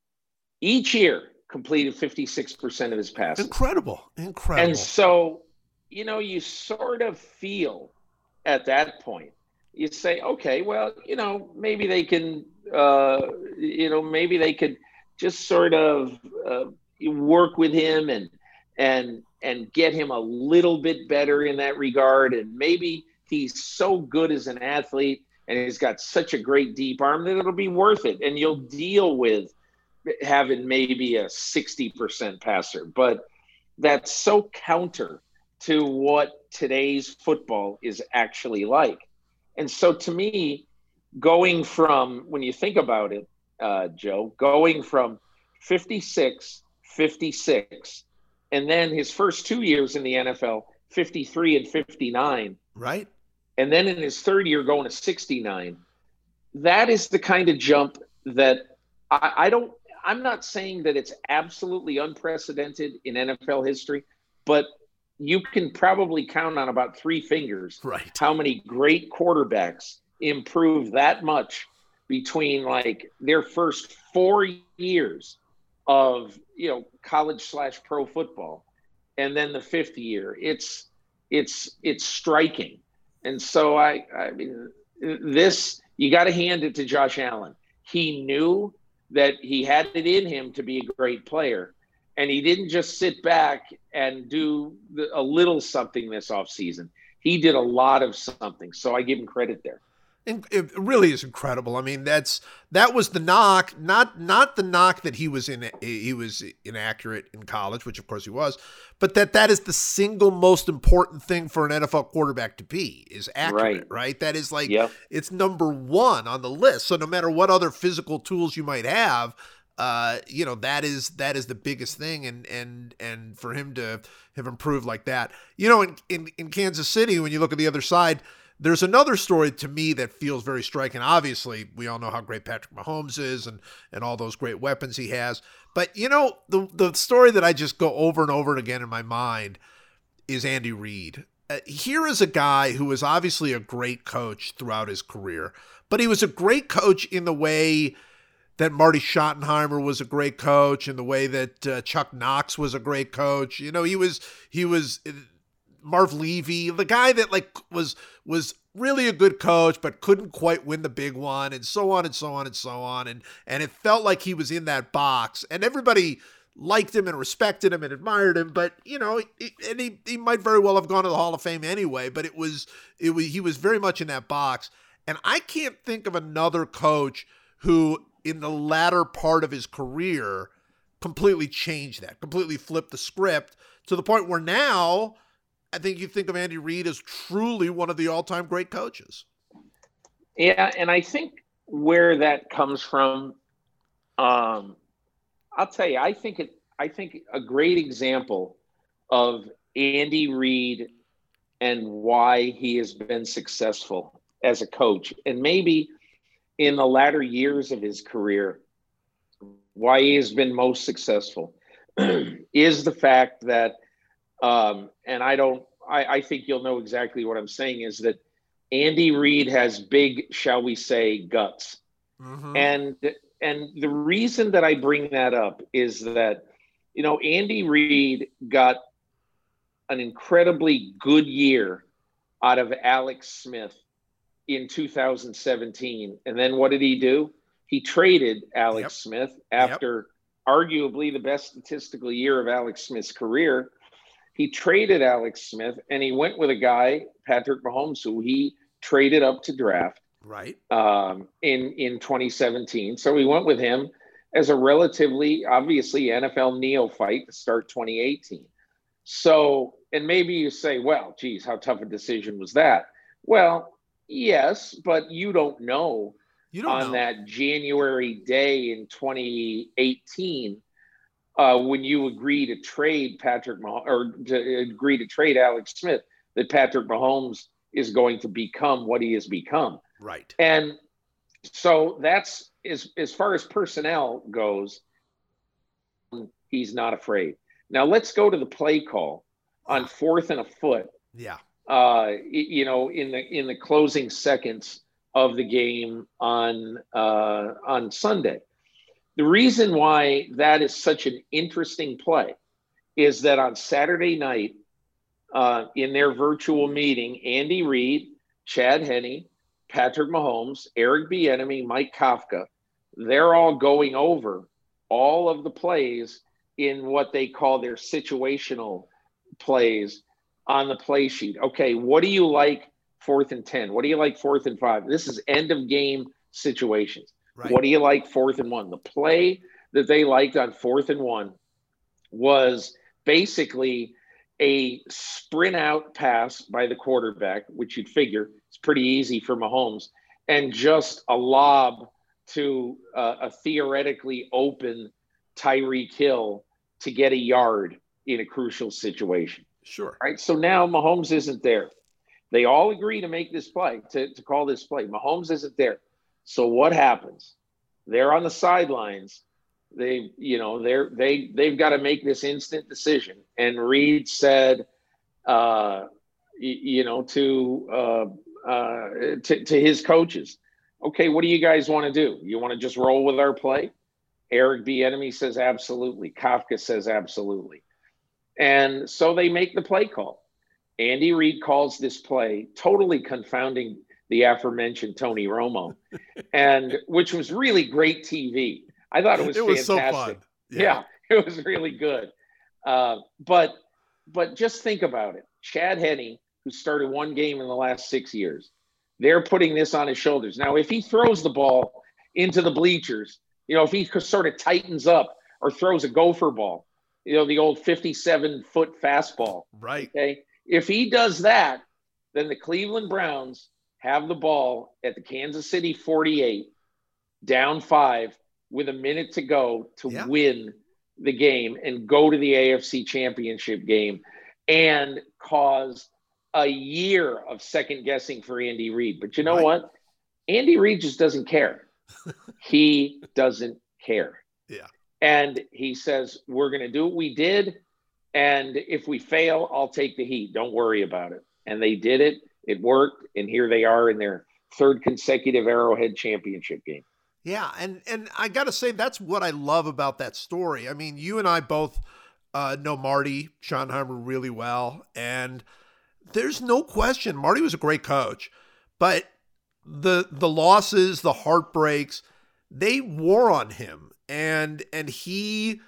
each year completed fifty-six percent of his passes. Incredible. Incredible. And so, you know, you sort of feel at that point, you say, okay, well, you know, maybe they can, uh, you know, maybe they could just sort of uh, work with him and and and get him a little bit better in that regard. And maybe he's so good as an athlete and he's got such a great deep arm that it'll be worth it. And you'll deal with having maybe a sixty percent passer. But that's so counter to what today's football is actually like. And so to me, going from, when you think about it, uh, Joe, going from fifty-six, fifty-six, and then his first two years in the N F L, fifty-three and fifty-nine. Right. And then in his third year going to sixty-nine. That is the kind of jump that I, I don't, I'm not saying that it's absolutely unprecedented in N F L history, but you can probably count on about three fingers right. how many great quarterbacks improve that much between like their first four years of, you know, college slash pro football and then the fifth year. It's it's it's striking. And so I I mean this, you got to hand it to Josh Allen. He knew that he had it in him to be a great player. And he didn't just sit back and do the, a little something this offseason. He did a lot of something. So I give him credit there. And it really is incredible. I mean, that's that was the knock, not not the knock that he was in he was inaccurate in college, which of course he was, but that that is the single most important thing for an N F L quarterback to be is accurate, right? right? That is like yep. It's number one on the list. So no matter what other physical tools you might have, uh, you know, that is that is the biggest thing, and and and for him to have improved like that, you know, in in, in Kansas City, when you look at the other side. There's another story to me that feels very striking. Obviously, we all know how great Patrick Mahomes is and, and all those great weapons he has. But, you know, the the story that I just go over and over again in my mind is Andy Reid. Uh, here is a guy who was obviously a great coach throughout his career, but he was a great coach in the way that Marty Schottenheimer was a great coach, in the way that uh, Chuck Knox was a great coach. You know, he was he was... Marv Levy, the guy that like was was really a good coach, but couldn't quite win the big one, and so on and so on and so on. And and it felt like he was in that box. And everybody liked him and respected him and admired him, but you know, he, and he, he might very well have gone to the Hall of Fame anyway, but it was, it was, he was very much in that box. And I can't think of another coach who in the latter part of his career completely changed that, completely flipped the script to the point where now I think you think of Andy Reid as truly one of the all-time great coaches. Yeah. And I think where that comes from, um, I'll tell you, I think it, I think a great example of Andy Reid and why he has been successful as a coach, and maybe in the latter years of his career, why he has been most successful is the fact that, um, and I don't, I, I think you'll know exactly what I'm saying, is that Andy Reid has big, shall we say, guts. Mm-hmm. And and the reason that I bring that up is that, you know, Andy Reid got an incredibly good year out of Alex Smith in two thousand seventeen. And then what did he do? He traded Alex yep. Smith after yep. arguably the best statistical year of Alex Smith's career. He traded Alex Smith and he went with a guy, Patrick Mahomes, who he traded up to draft. Right. Um, in, in twenty seventeen. So we went with him as a relatively, obviously, N F L neophyte to start twenty eighteen. So, and maybe you say, well, geez, how tough a decision was that? Well, yes, but you don't know you don't on know. that January day in twenty eighteen uh, when you agree to trade Patrick Mahomes, or to agree to trade Alex Smith, that Patrick Mahomes is going to become what he has become. Right. And so that's, as, as far as personnel goes, he's not afraid. Now let's go to the play call on fourth and a foot. Yeah. Uh, you know, in the, in the closing seconds of the game on, uh, on Sunday. The reason why that is such an interesting play is that on Saturday night, uh, in their virtual meeting, Andy Reid, Chad Henne, Patrick Mahomes, Eric Bieniemy, Mike Kafka, they're all going over all of the plays in what they call their situational plays on the play sheet. Okay, what do you like fourth and ten? What do you like fourth and five? This is end of game situations. Right. What do you like fourth and one? The play that they liked on fourth and one was basically a sprint out pass by the quarterback, which you'd figure it's pretty easy for Mahomes, and just a lob to uh, a theoretically open Tyreek Hill to get a yard in a crucial situation. Sure. Right. So now Mahomes isn't there. They all agree to make this play, to, to call this play. Mahomes isn't there. So what happens? They're on the sidelines. They, you know, they're, they, they've got to make this instant decision. And Reid said, uh, you, you know, to, uh, uh, to, to his coaches, okay, what do you guys want to do? You want to just roll with our play? Eric Bieniemy says, absolutely. Kafka says, absolutely. And so they make the play call. Andy Reid calls this play, totally confounding the aforementioned Tony Romo, and which was really great T V. I thought it was, it was fantastic. So fun. Yeah. yeah, it was really good. Uh, but but just think about it. Chad Henne, who started one game in the last six years, they're putting this on his shoulders. Now, if he throws the ball into the bleachers, you know, if he sort of tightens up or throws a gopher ball, you know, the old fifty-seven foot fastball. Right. Okay. If he does that, then the Cleveland Browns have the ball at the Kansas City forty-eight, down five, with a minute to go to yeah. win the game and go to the A F C Championship game and cause a year of second guessing for Andy Reid. But you know right. what? Andy Reid just doesn't care. He doesn't care. Yeah. And he says, we're going to do what we did. And if we fail, I'll take the heat. Don't worry about it. And they did it. It worked. And here they are in their third consecutive Arrowhead Championship game. Yeah. And, and I got to say, that's what I love about that story. I mean, you and I both uh, know Marty Schottenheimer really well. And there's no question Marty was a great coach. But the the losses, the heartbreaks, they wore on him. And and he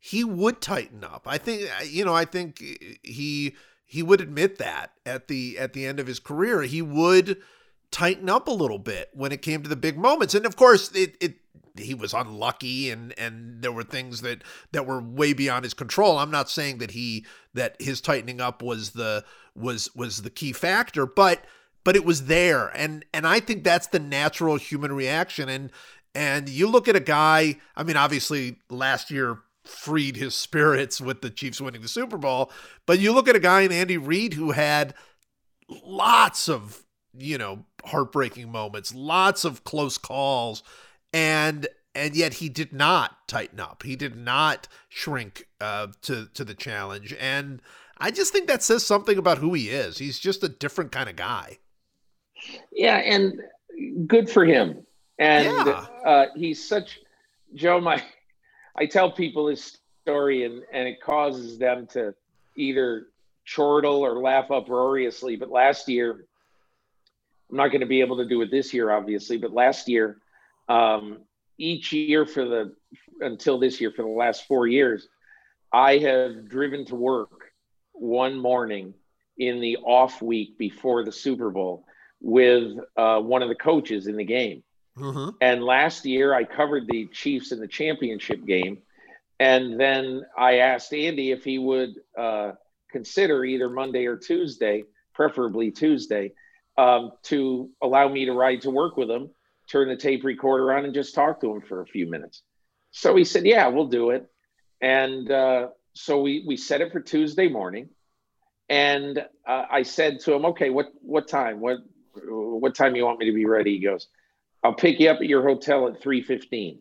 he would tighten up. I think, you know, I think he he would admit that at the at the end of his career, he would tighten up a little bit when it came to the big moments. And of course, it it he was unlucky, and and there were things that that were way beyond his control. I'm not saying that he that his tightening up was the was was the key factor, but but it was there. And and I think that's the natural human reaction. And and you look at a guy, I mean, obviously last year freed his spirits with the Chiefs winning the Super Bowl, but you look at a guy in Andy Reid who had lots of, you know, heartbreaking moments, lots of close calls, and and yet he did not tighten up. He did not shrink uh, to to the challenge. And I just think that says something about who he is. He's just a different kind of guy. Yeah, and good for him. And yeah. uh, he's such, Joe, my, I tell people his story, and, and it causes them to either chortle or laugh uproariously. But last year, I'm not going to be able to do it this year, obviously, but last year, um, each year for the, until this year, for the last four years, I have driven to work one morning in the off week before the Super Bowl with uh, one of the coaches in the game. Mm-hmm. And last year I covered the Chiefs in the championship game. And then I asked Andy if he would uh, consider either Monday or Tuesday, preferably Tuesday, um, to allow me to ride to work with him, turn the tape recorder on, and just talk to him for a few minutes. So he said, yeah, we'll do it. And uh, so we, we set it for Tuesday morning. And uh, I said to him, okay, what, what time, what, what time you want me to be ready? He goes, I'll pick you up at your hotel at three fifteen.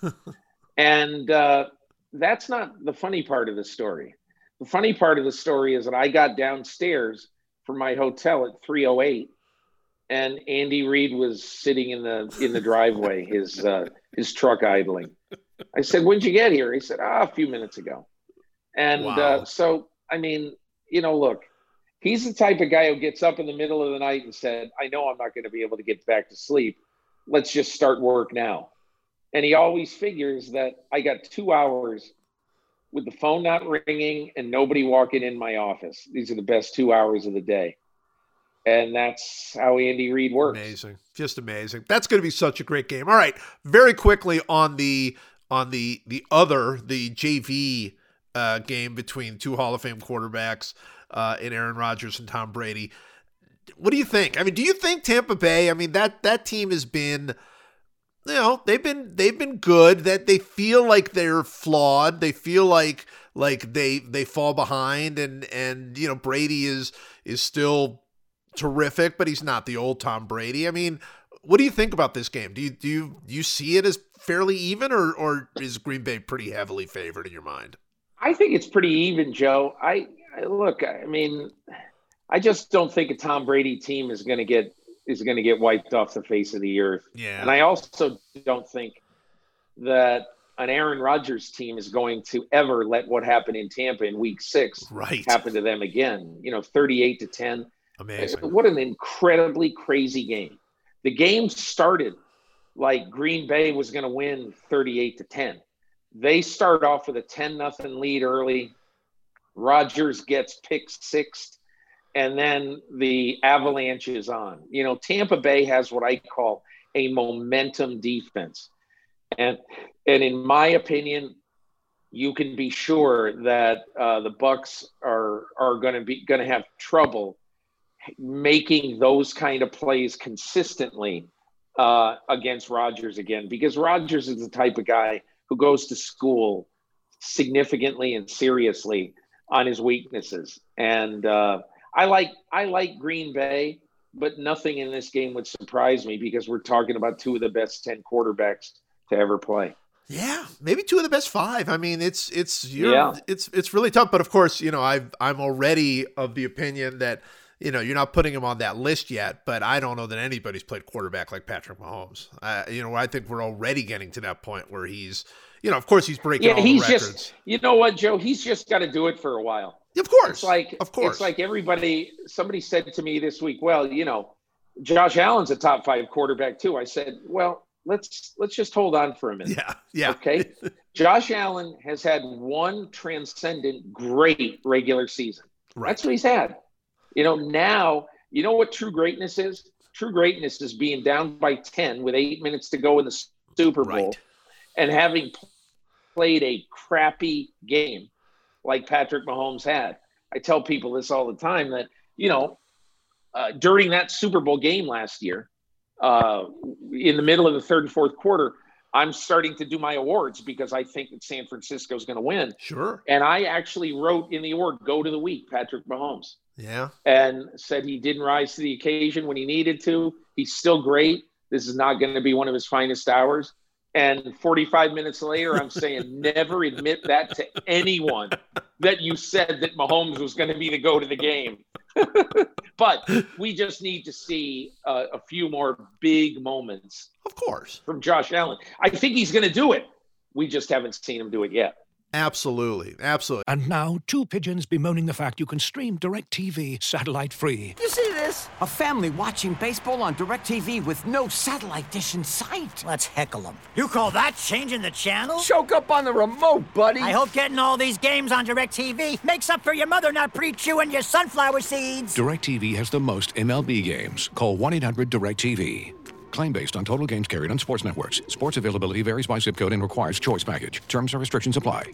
And uh, that's not the funny part of the story. The funny part of the story is that I got downstairs from my hotel at three oh eight, and Andy Reid was sitting in the in the driveway, his uh, his truck idling. I said, when'd you get here? He said, ah, a few minutes ago. And Wow. uh, so, I mean, you know, look, he's the type of guy who gets up in the middle of the night and said, I know I'm not going to be able to get back to sleep. Let's just start work now. And he always figures that I got two hours with the phone not ringing and nobody walking in my office. These are the best two hours of the day. And that's how Andy Reid works. Amazing. Just amazing. That's going to be such a great game. All right. Very quickly on the on the the other, the J V uh, game between two Hall of Fame quarterbacks uh, in Aaron Rodgers and Tom Brady. What do you think? I mean, do you think Tampa Bay, I mean, that that team has been, you know, they've been they've been good, that they feel like they're flawed. They feel like like they they fall behind, and and you know, Brady is is still terrific, but he's not the old Tom Brady. I mean, what do you think about this game? Do you do you do you see it as fairly even, or or is Green Bay pretty heavily favored in your mind? I think it's pretty even, Joe. I, I look, I mean, I just don't think a Tom Brady team is going to get is going to get wiped off the face of the earth. Yeah. And I also don't think that an Aaron Rodgers team is going to ever let what happened in Tampa in week six right. happen to them again. You know, thirty-eight to ten. Amazing. What an incredibly crazy game. The game started like Green Bay was going to win thirty-eight to ten. They start off with a ten nothing lead early. Rodgers gets picked sixth, and then the avalanche is on. You know, Tampa Bay has what I call a momentum defense. And and in my opinion, you can be sure that uh, the Bucs are are going to be going to have trouble making those kind of plays consistently uh, against Rodgers again, because Rodgers is the type of guy who goes to school significantly and seriously on his weaknesses. And uh, I like I like Green Bay, but nothing in this game would surprise me because we're talking about two of the best ten quarterbacks to ever play. Yeah, maybe two of the best five. I mean, it's it's you're, yeah. it's it's really tough. But of course, you know, I've I'm already of the opinion that, you know, you're not putting him on that list yet, but I don't know that anybody's played quarterback like Patrick Mahomes. Uh, you know, I think we're already getting to that point where he's, you know, of course he's breaking yeah, all he's the records. Just, you know what, Joe? He's just got to do it for a while. Of course, it's like of course, it's like everybody. Somebody said to me this week, "Well, you know, Josh Allen's a top five quarterback too." I said, "Well, let's let's just hold on for a minute. Yeah, yeah. Okay. Josh Allen has had one transcendent, great regular season. Right. That's what he's had. You know, now, you know what true greatness is? True greatness is being down by ten with eight minutes to go in the Super Bowl Right. and having played a crappy game like Patrick Mahomes had. I tell people this all the time that, you know, uh, during that Super Bowl game last year, uh, in the middle of the third and fourth quarter, I'm starting to do my awards because I think that San Francisco is going to win. Sure. And I actually wrote in the award, go to the week, Patrick Mahomes. Yeah. And said he didn't rise to the occasion when he needed to. He's still great. This is not going to be one of his finest hours. And forty-five minutes later, I'm saying never admit that to anyone that you said that Mahomes was going to be the go to the game. But we just need to see uh, a few more big moments. Of course. From Josh Allen. I think he's going to do it. We just haven't seen him do it yet. Absolutely. Absolutely. And now, two pigeons bemoaning the fact you can stream DirecTV satellite free. You see this? A family watching baseball on DirecTV with no satellite dish in sight. Let's heckle them. You call that changing the channel? Choke up on the remote, buddy. I hope getting all these games on DirecTV makes up for your mother not pre-chewing your sunflower seeds. DirecTV has the most M L B games. Call one eight hundred direct T V. Claim based on total games carried on sports networks. Sports availability varies by zip code and requires choice package. Terms and restrictions apply.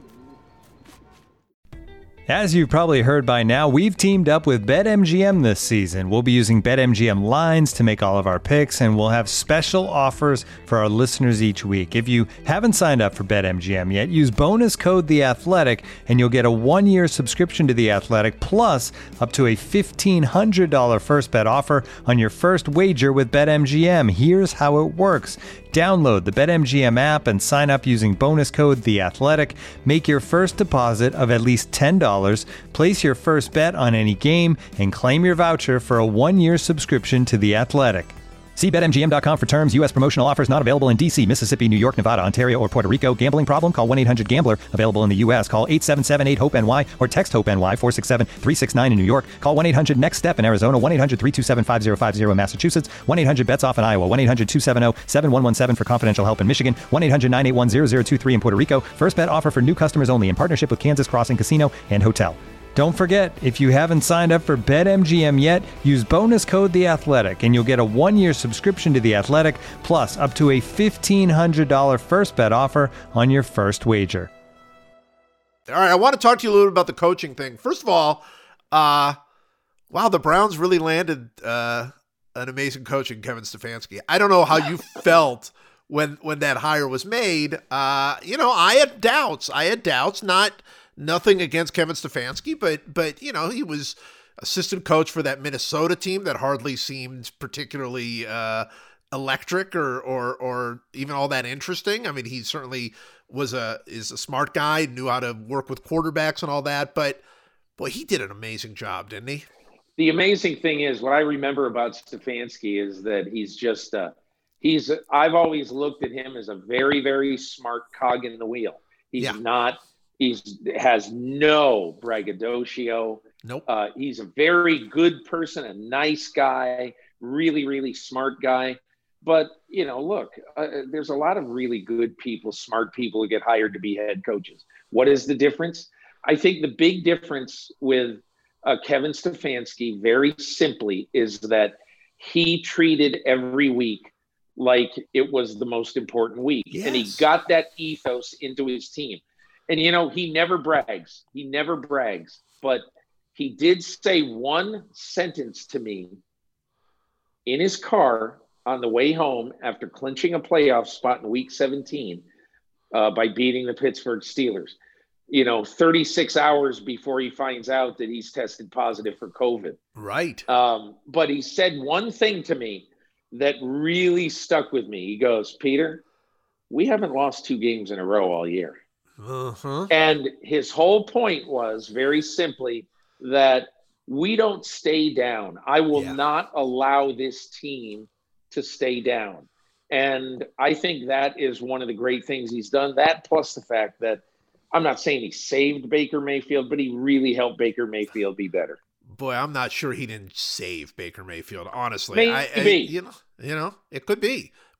As you've probably heard by now, we've teamed up with BetMGM this season. We'll be using BetMGM lines to make all of our picks, and we'll have special offers for our listeners each week. If you haven't signed up for BetMGM yet, use bonus code The Athletic, and you'll get a one-year subscription to The Athletic, plus up to a fifteen hundred dollars first bet offer on your first wager with BetMGM. Here's how it works. Download the BetMGM app and sign up using bonus code The Athletic. Make your first deposit of at least ten dollars. Place your first bet on any game and claim your voucher for a one-year subscription to The Athletic. See Bet M G M dot com for terms. U S promotional offers not available in D C, Mississippi, New York, Nevada, Ontario, or Puerto Rico. Gambling problem? Call one eight hundred gambler. Available in the U S. Call eight seven seven eight hope N Y or text HOPE-NY four six seven three six nine in New York. Call one eight hundred next step in Arizona. one eight hundred three two seven five zero five zero in Massachusetts. one eight hundred bets off in Iowa. one eight hundred two seven zero seven one one seven for confidential help in Michigan. one eight hundred nine eight one zero zero two three in Puerto Rico. First bet offer for new customers only in partnership with Kansas Crossing Casino and Hotel. Don't forget, if you haven't signed up for BetMGM yet, use bonus code The Athletic, and you'll get a one-year subscription to The Athletic, plus up to a fifteen hundred dollars first bet offer on your first wager. All right, I want to talk to you a little bit about the coaching thing. First of all, uh, wow, the Browns really landed uh, an amazing coach in Kevin Stefanski. I don't know how you felt when when that hire was made. Uh, you know, I had doubts. I had doubts, not... Nothing against Kevin Stefanski, but, but you know, he was assistant coach for that Minnesota team that hardly seemed particularly uh, electric or, or or even all that interesting. I mean, he certainly was a is a smart guy, knew how to work with quarterbacks and all that. But, boy, he did an amazing job, didn't he? The amazing thing is, what I remember about Stefanski is that he's just uh, he's. I've always looked at him as a very, very smart cog in the wheel. He's Yeah. not. He's has no braggadocio. Nope. Uh, he's a very good person, a nice guy, really, really smart guy. But, you know, look, uh, there's a lot of really good people, smart people who get hired to be head coaches. What is the difference? I think the big difference with uh, Kevin Stefanski, very simply, is that he treated every week like it was the most important week. Yes. And he got that ethos into his team. And, you know, he never brags. He never brags. But he did say one sentence to me in his car on the way home after clinching a playoff spot in week seventeen uh, by beating the Pittsburgh Steelers, you know, thirty-six hours before he finds out that he's tested positive for COVID. Right. Um, but he said one thing to me that really stuck with me. He goes, Peter, we haven't lost two games in a row all year. Uh-huh. And his whole point was very simply that we don't stay down. I will Yeah. not allow this team to stay down. And I think that is one of the great things he's done. That plus the fact that I'm not saying he saved Baker Mayfield, but he really helped Baker Mayfield be better. Boy, I'm not sure he didn't save Baker Mayfield, honestly. Maybe. I, I, you know, you know, it could be.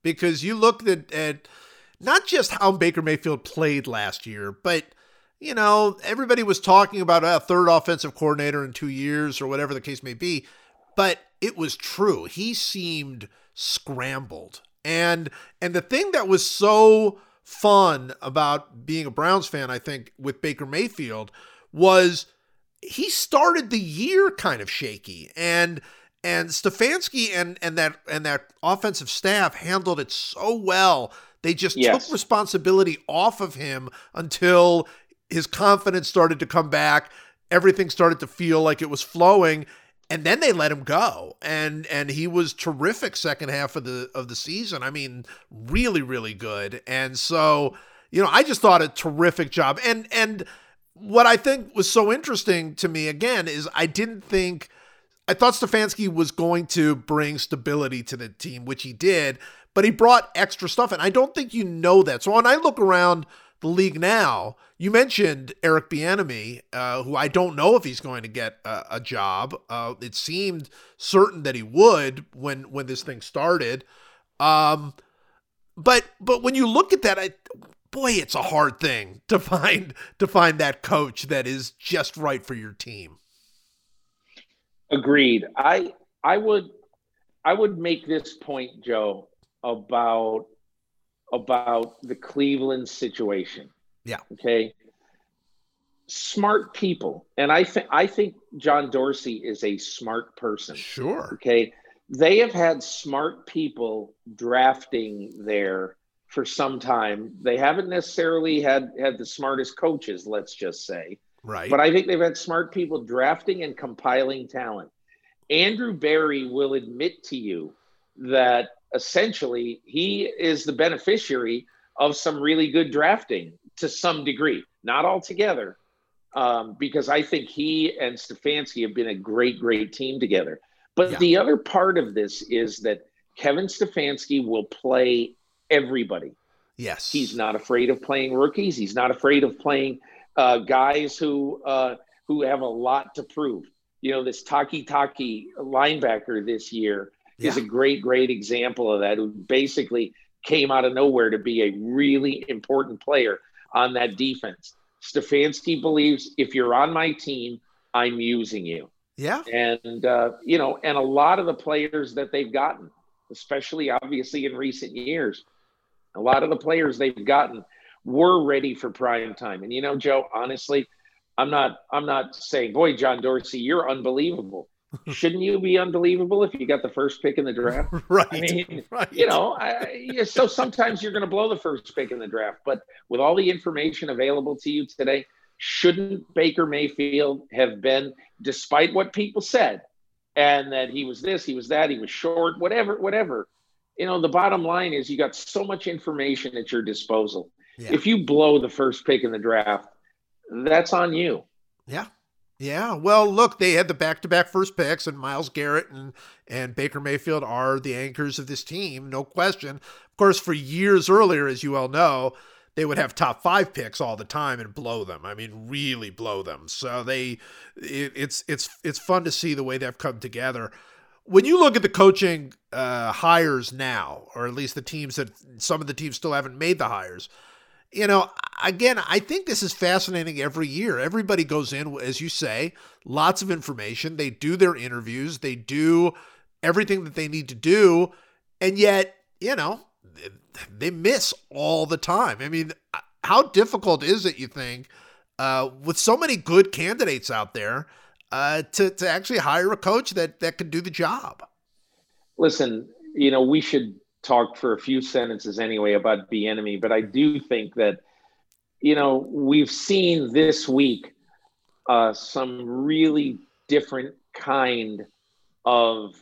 because you looked at, at not just how Baker Mayfield played last year, but, you know, everybody was talking about a third offensive coordinator in two years or whatever the case may be, but it was true. He seemed scrambled. And and the thing that was so fun about being a Browns fan, I think, with Baker Mayfield was he started the year kind of shaky. And and Stefanski and and that and that offensive staff handled it so well. They just Yes. took responsibility off of him until his confidence started to come back. Everything started to feel like it was flowing. And then they let him go, and and he was terrific second half of the of the season. I mean, really, really good. And so, you know, I just thought a terrific job. And and what I think was so interesting to me again is I didn't think I thought Stefanski was going to bring stability to the team, which he did, but he brought extra stuff, and I don't think you know that. So when I look around the league now, you mentioned Eric Bieniemy, uh, who I don't know if he's going to get a, a job. Uh, it seemed certain that he would when when this thing started. Um, but but when you look at that, I, boy, it's a hard thing to find to find that coach that is just right for your team. Agreed. I I would I would make this point, Joe, about about the Cleveland situation. Yeah. Okay. Smart people. And I think I think John Dorsey is a smart person. Sure. Okay. They have had smart people drafting there for some time. They haven't necessarily had had the smartest coaches, let's just say. Right. But I think they've had smart people drafting and compiling talent. Andrew Berry will admit to you that essentially he is the beneficiary of some really good drafting to some degree, not altogether, um, because I think he and Stefanski have been a great, great team together. But Yeah. the other part of this is that Kevin Stefanski will play everybody. Yes. He's not afraid of playing rookies. He's not afraid of playing uh, guys who uh, who have a lot to prove. You know, this Taki Taki linebacker this year is a Yeah. great, great example of that, who basically came out of nowhere to be a really important player on that defense. Stefanski believes if you're on my team, I'm using you. Yeah. And, uh, you know, and a lot of the players that they've gotten, especially obviously in recent years, a lot of the players they've gotten were ready for prime time. And, you know, Joe, honestly, I'm not, I'm not saying, boy, John Dorsey, you're unbelievable. Shouldn't you be unbelievable if you got the first pick in the draft? Right. I mean, right. you know, I, yeah, so sometimes you're going to blow the first pick in the draft, but with all the information available to you today, shouldn't Baker Mayfield have been, despite what people said, and that he was this, he was that, he was short, whatever, whatever. You know, the bottom line is you got so much information at your disposal. Yeah. If you blow the first pick in the draft, that's on you. Yeah. Yeah. Well, look, they had the back-to-back first picks, and Myles Garrett and, and Baker Mayfield are the anchors of this team, no question. Of course, for years earlier, as you well know, they would have top five picks all the time and blow them. I mean, really blow them. So they, it, it's it's it's fun to see the way they've come together. When you look at the coaching uh, hires now, or at least the teams that some of the teams still haven't made the hires, you know, again, I think this is fascinating every year. Everybody goes in, as you say, lots of information. They do their interviews. They do everything that they need to do. And yet, you know, they miss all the time. I mean, how difficult is it, you think, uh, with so many good candidates out there, uh, to, to actually hire a coach that, that can do the job? Listen, you know, we should talk for a few sentences anyway about Bieniemy, but I do think that, you know, we've seen this week uh, some really different kind of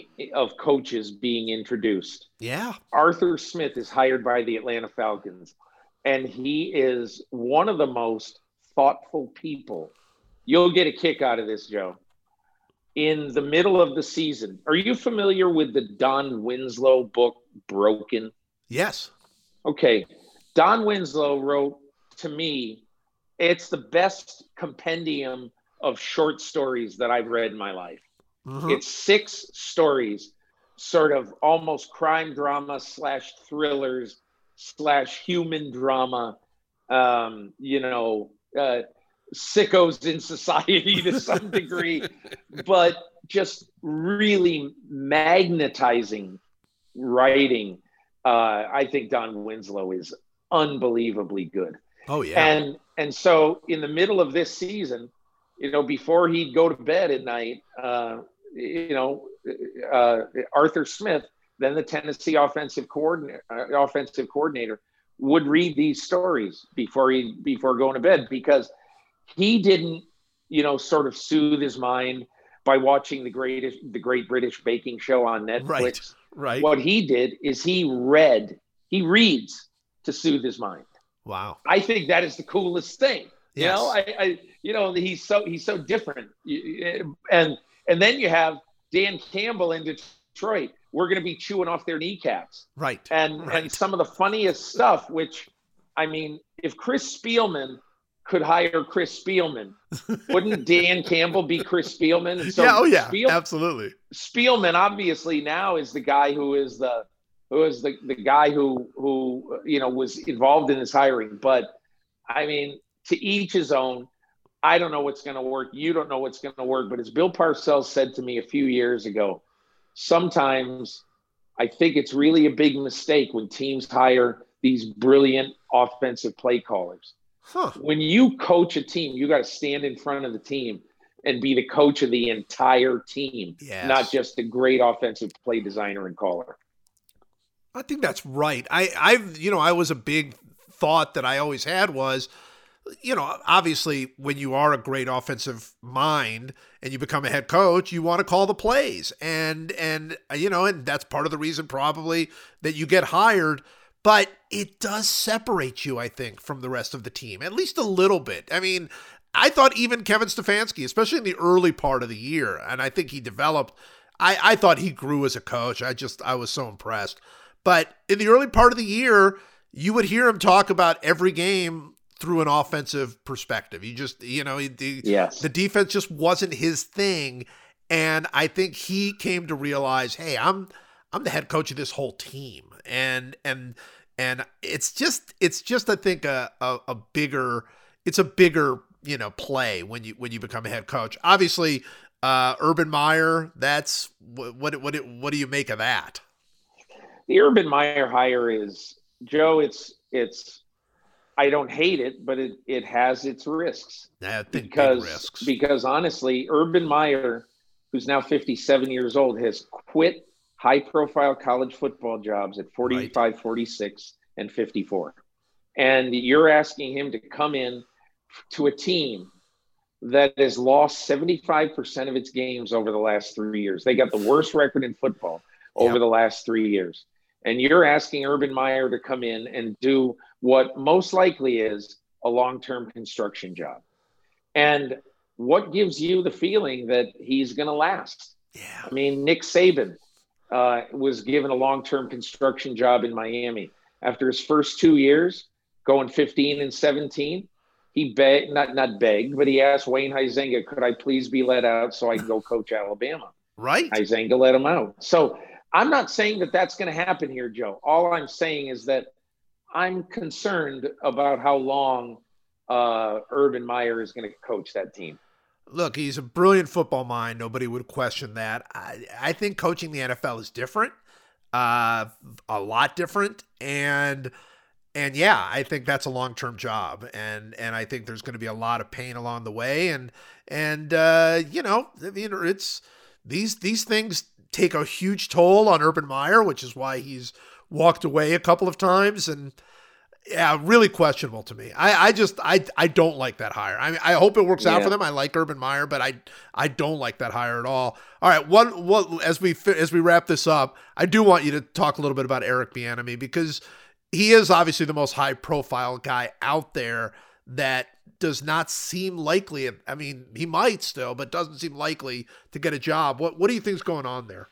of coaches being introduced. Yeah. Arthur Smith is hired by the Atlanta Falcons, and he is one of the most thoughtful people. You'll get a kick out of this, Joe. In the middle of the season, are you familiar with the Don Winslow book, Broken? Yes. Okay. Don Winslow wrote, to me, it's the best compendium of short stories that I've read in my life. Mm-hmm. It's six stories sort of almost crime drama slash thrillers slash human drama, um, you know, uh, sickos in society to some degree, but just really magnetizing writing. Uh, I think Don Winslow is unbelievably good. Oh yeah. And and so in the middle of this season, you know, before he'd go to bed at night, uh, you know, uh, Arthur Smith, then the Tennessee offensive coordinator, uh, offensive coordinator, would read these stories before he before going to bed, because he didn't, you know, sort of soothe his mind by watching the greatest the Great British Baking Show on Netflix. Right. Right. What he did is he read, he reads to soothe his mind. Wow. I think that is the coolest thing. You Yes. know, I, I, you know, he's so he's so different. And and then you have Dan Campbell in Detroit. We're going to be chewing off their kneecaps. Right. And right. and some of the funniest stuff, which, I mean, if Chris Spielman could hire Chris Spielman, wouldn't Dan Campbell be Chris Spielman? And so yeah. Oh yeah. Spiel, Absolutely. Spielman obviously now is the guy who is the who is the, the guy who who you know was involved in this hiring. But I mean, to each his own. I don't know what's going to work. You don't know what's going to work. But as Bill Parcells said to me a few years ago, sometimes I think it's really a big mistake when teams hire these brilliant offensive play callers. Huh. When you coach a team, you got to stand in front of the team and be the coach of the entire team, Yes. not just a great offensive play designer and caller. I think that's right. I, I've, you know, I was a big thought that I always had was, you know, obviously when you are a great offensive mind and you become a head coach, you want to call the plays. And, and, you know, and that's part of the reason probably that you get hired, but it does separate you, I think, from the rest of the team, at least a little bit. I mean, I thought even Kevin Stefanski, especially in the early part of the year, and I think he developed, I, I thought he grew as a coach. I just, I was so impressed. But in the early part of the year, you would hear him talk about every game through an offensive perspective. He just, you know, the, Yes. the defense just wasn't his thing. And I think he came to realize, hey, I'm, I'm the head coach of this whole team. And, and, and it's just, it's just, I think a, a, a bigger, it's a bigger, you know, play when you, when you become a head coach. Obviously, uh, Urban Meyer, that's what, what, what, what do you make of that? The Urban Meyer hire is, Joe, it's, it's, I don't hate it, but it, it has its risks. I think because, big risks. because honestly, Urban Meyer, who's now fifty-seven years old, has quit high-profile college football jobs at forty-five, right. forty-six, and fifty-four. And you're asking him to come in to a team that has lost seventy-five percent of its games over the last three years. They got the worst record in football over yep. the last three years. And you're asking Urban Meyer to come in and do what most likely is a long-term construction job. And what gives you the feeling that he's going to last? Yeah. I mean, Nick Saban uh, was given a long-term construction job in Miami. After his first two years, going fifteen and seventeen, he begged, not, not begged, but he asked Wayne Huizenga, could I please be let out so I can go coach Alabama? Right. Huizenga let him out. So I'm not saying that that's going to happen here, Joe. All I'm saying is that I'm concerned about how long uh, Urban Meyer is going to coach that team. Look, he's a brilliant football mind. Nobody would question that. I, I think coaching the N F L is different, uh, a lot different. And, and yeah, I think that's a long-term job. And, and I think there's going to be a lot of pain along the way. And, and, uh, you know, I mean, it's these, these things take a huge toll on Urban Meyer, which is why he's walked away a couple of times. And yeah, really questionable to me. I, I just, I, I don't like that hire. I mean, I hope it works yeah. out for them. I like Urban Meyer, but I, I don't like that hire at all. All right. One, what, as we, as we wrap this up, I do want you to talk a little bit about Eric Bieniemy, because he is obviously the most high profile guy out there that does not seem likely. I mean, he might still, but doesn't seem likely to get a job. What, what do you think is going on there?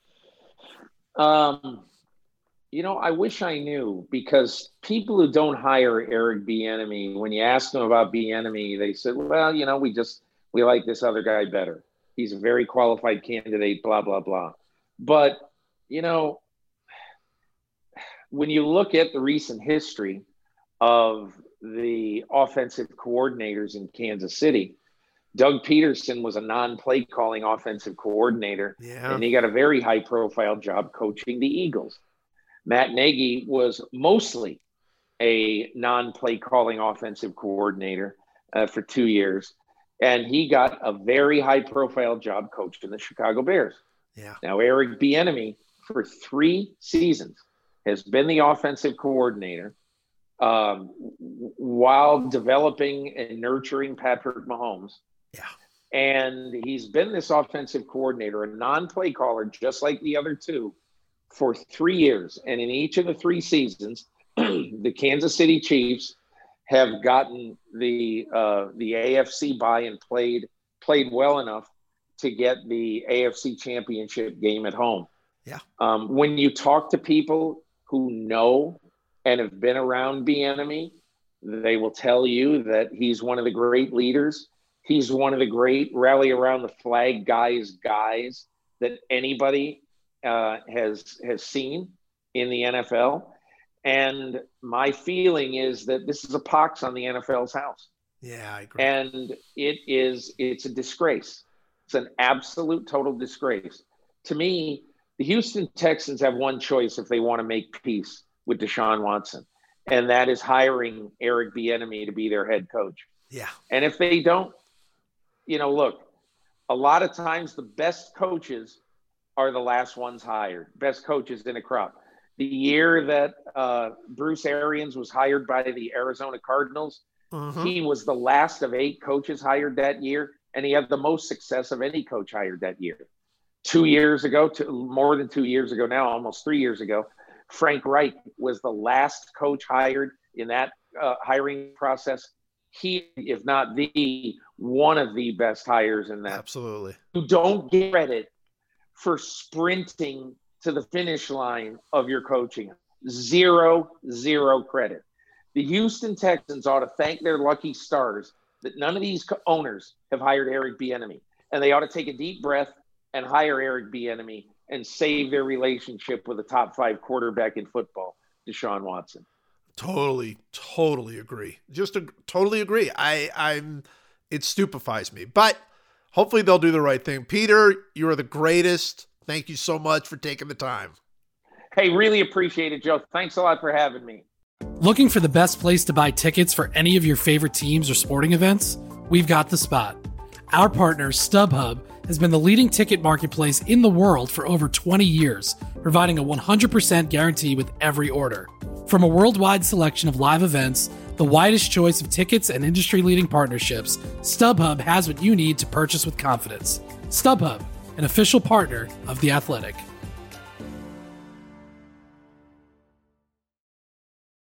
Um, You know, I wish I knew, because people who don't hire Eric Bieniemy, when you ask them about Bieniemy, they said, well, you know, we just, we like this other guy better. He's a very qualified candidate, blah, blah, blah. But you know, when you look at the recent history of the offensive coordinators in Kansas City, Doug Peterson was a non-play calling offensive coordinator, yeah. and he got a very high-profile job coaching the Eagles. Matt Nagy was mostly a non-play calling offensive coordinator uh, for two years, and he got a very high-profile job coaching the Chicago Bears. Yeah. Now, Eric Bieniemy, for three seasons, has been the offensive coordinator um, while developing and nurturing Patrick Mahomes. Yeah. And he's been this offensive coordinator, a non-play caller, just like the other two, for three years. And in each of the three seasons, the Kansas City Chiefs have gotten the uh, the A F C bye and played played well enough to get the A F C Championship game at home. Yeah. Um, when you talk to people who know and have been around Bieniemy, they will tell you that he's one of the great leaders. He's one of the great rally around the flag guys guys that anybody uh, has has seen in the N F L. And my feeling is that this is a pox on the N F L's house. Yeah, I agree. And it is, it's a disgrace. It's an absolute total disgrace. To me, the Houston Texans have one choice if they want to make peace with Deshaun Watson, and that is hiring Eric Bieniemy to be their head coach. Yeah. And if they don't, you know, look, a lot of times the best coaches are the last ones hired, best coaches in a crop. The year that uh, Bruce Arians was hired by the Arizona Cardinals, uh-huh. he was the last of eight coaches hired that year, and he had the most success of any coach hired that year. Two years ago, two, more than two years ago now, almost three years ago, Frank Reich was the last coach hired in that uh, hiring process. He, if not the, one of the best hires in that. Absolutely. You don't get credit for sprinting to the finish line of your coaching. Zero, zero credit. The Houston Texans ought to thank their lucky stars that none of these owners have hired Eric Bieniemy. And they ought to take a deep breath and hire Eric Bieniemy and save their relationship with a top five quarterback in football, Deshaun Watson. Totally, totally agree. Just a, totally agree. I, I'm, it stupefies me, but hopefully they'll do the right thing. Peter, you are the greatest. Thank you so much for taking the time. Hey, really appreciate it, Joe. Thanks a lot for having me. Looking for the best place to buy tickets for any of your favorite teams or sporting events? We've got the spot. Our partner, StubHub, has been the leading ticket marketplace in the world for over twenty years, providing a one hundred percent guarantee with every order. From a worldwide selection of live events, the widest choice of tickets and industry-leading partnerships, StubHub has what you need to purchase with confidence. StubHub, an official partner of The Athletic.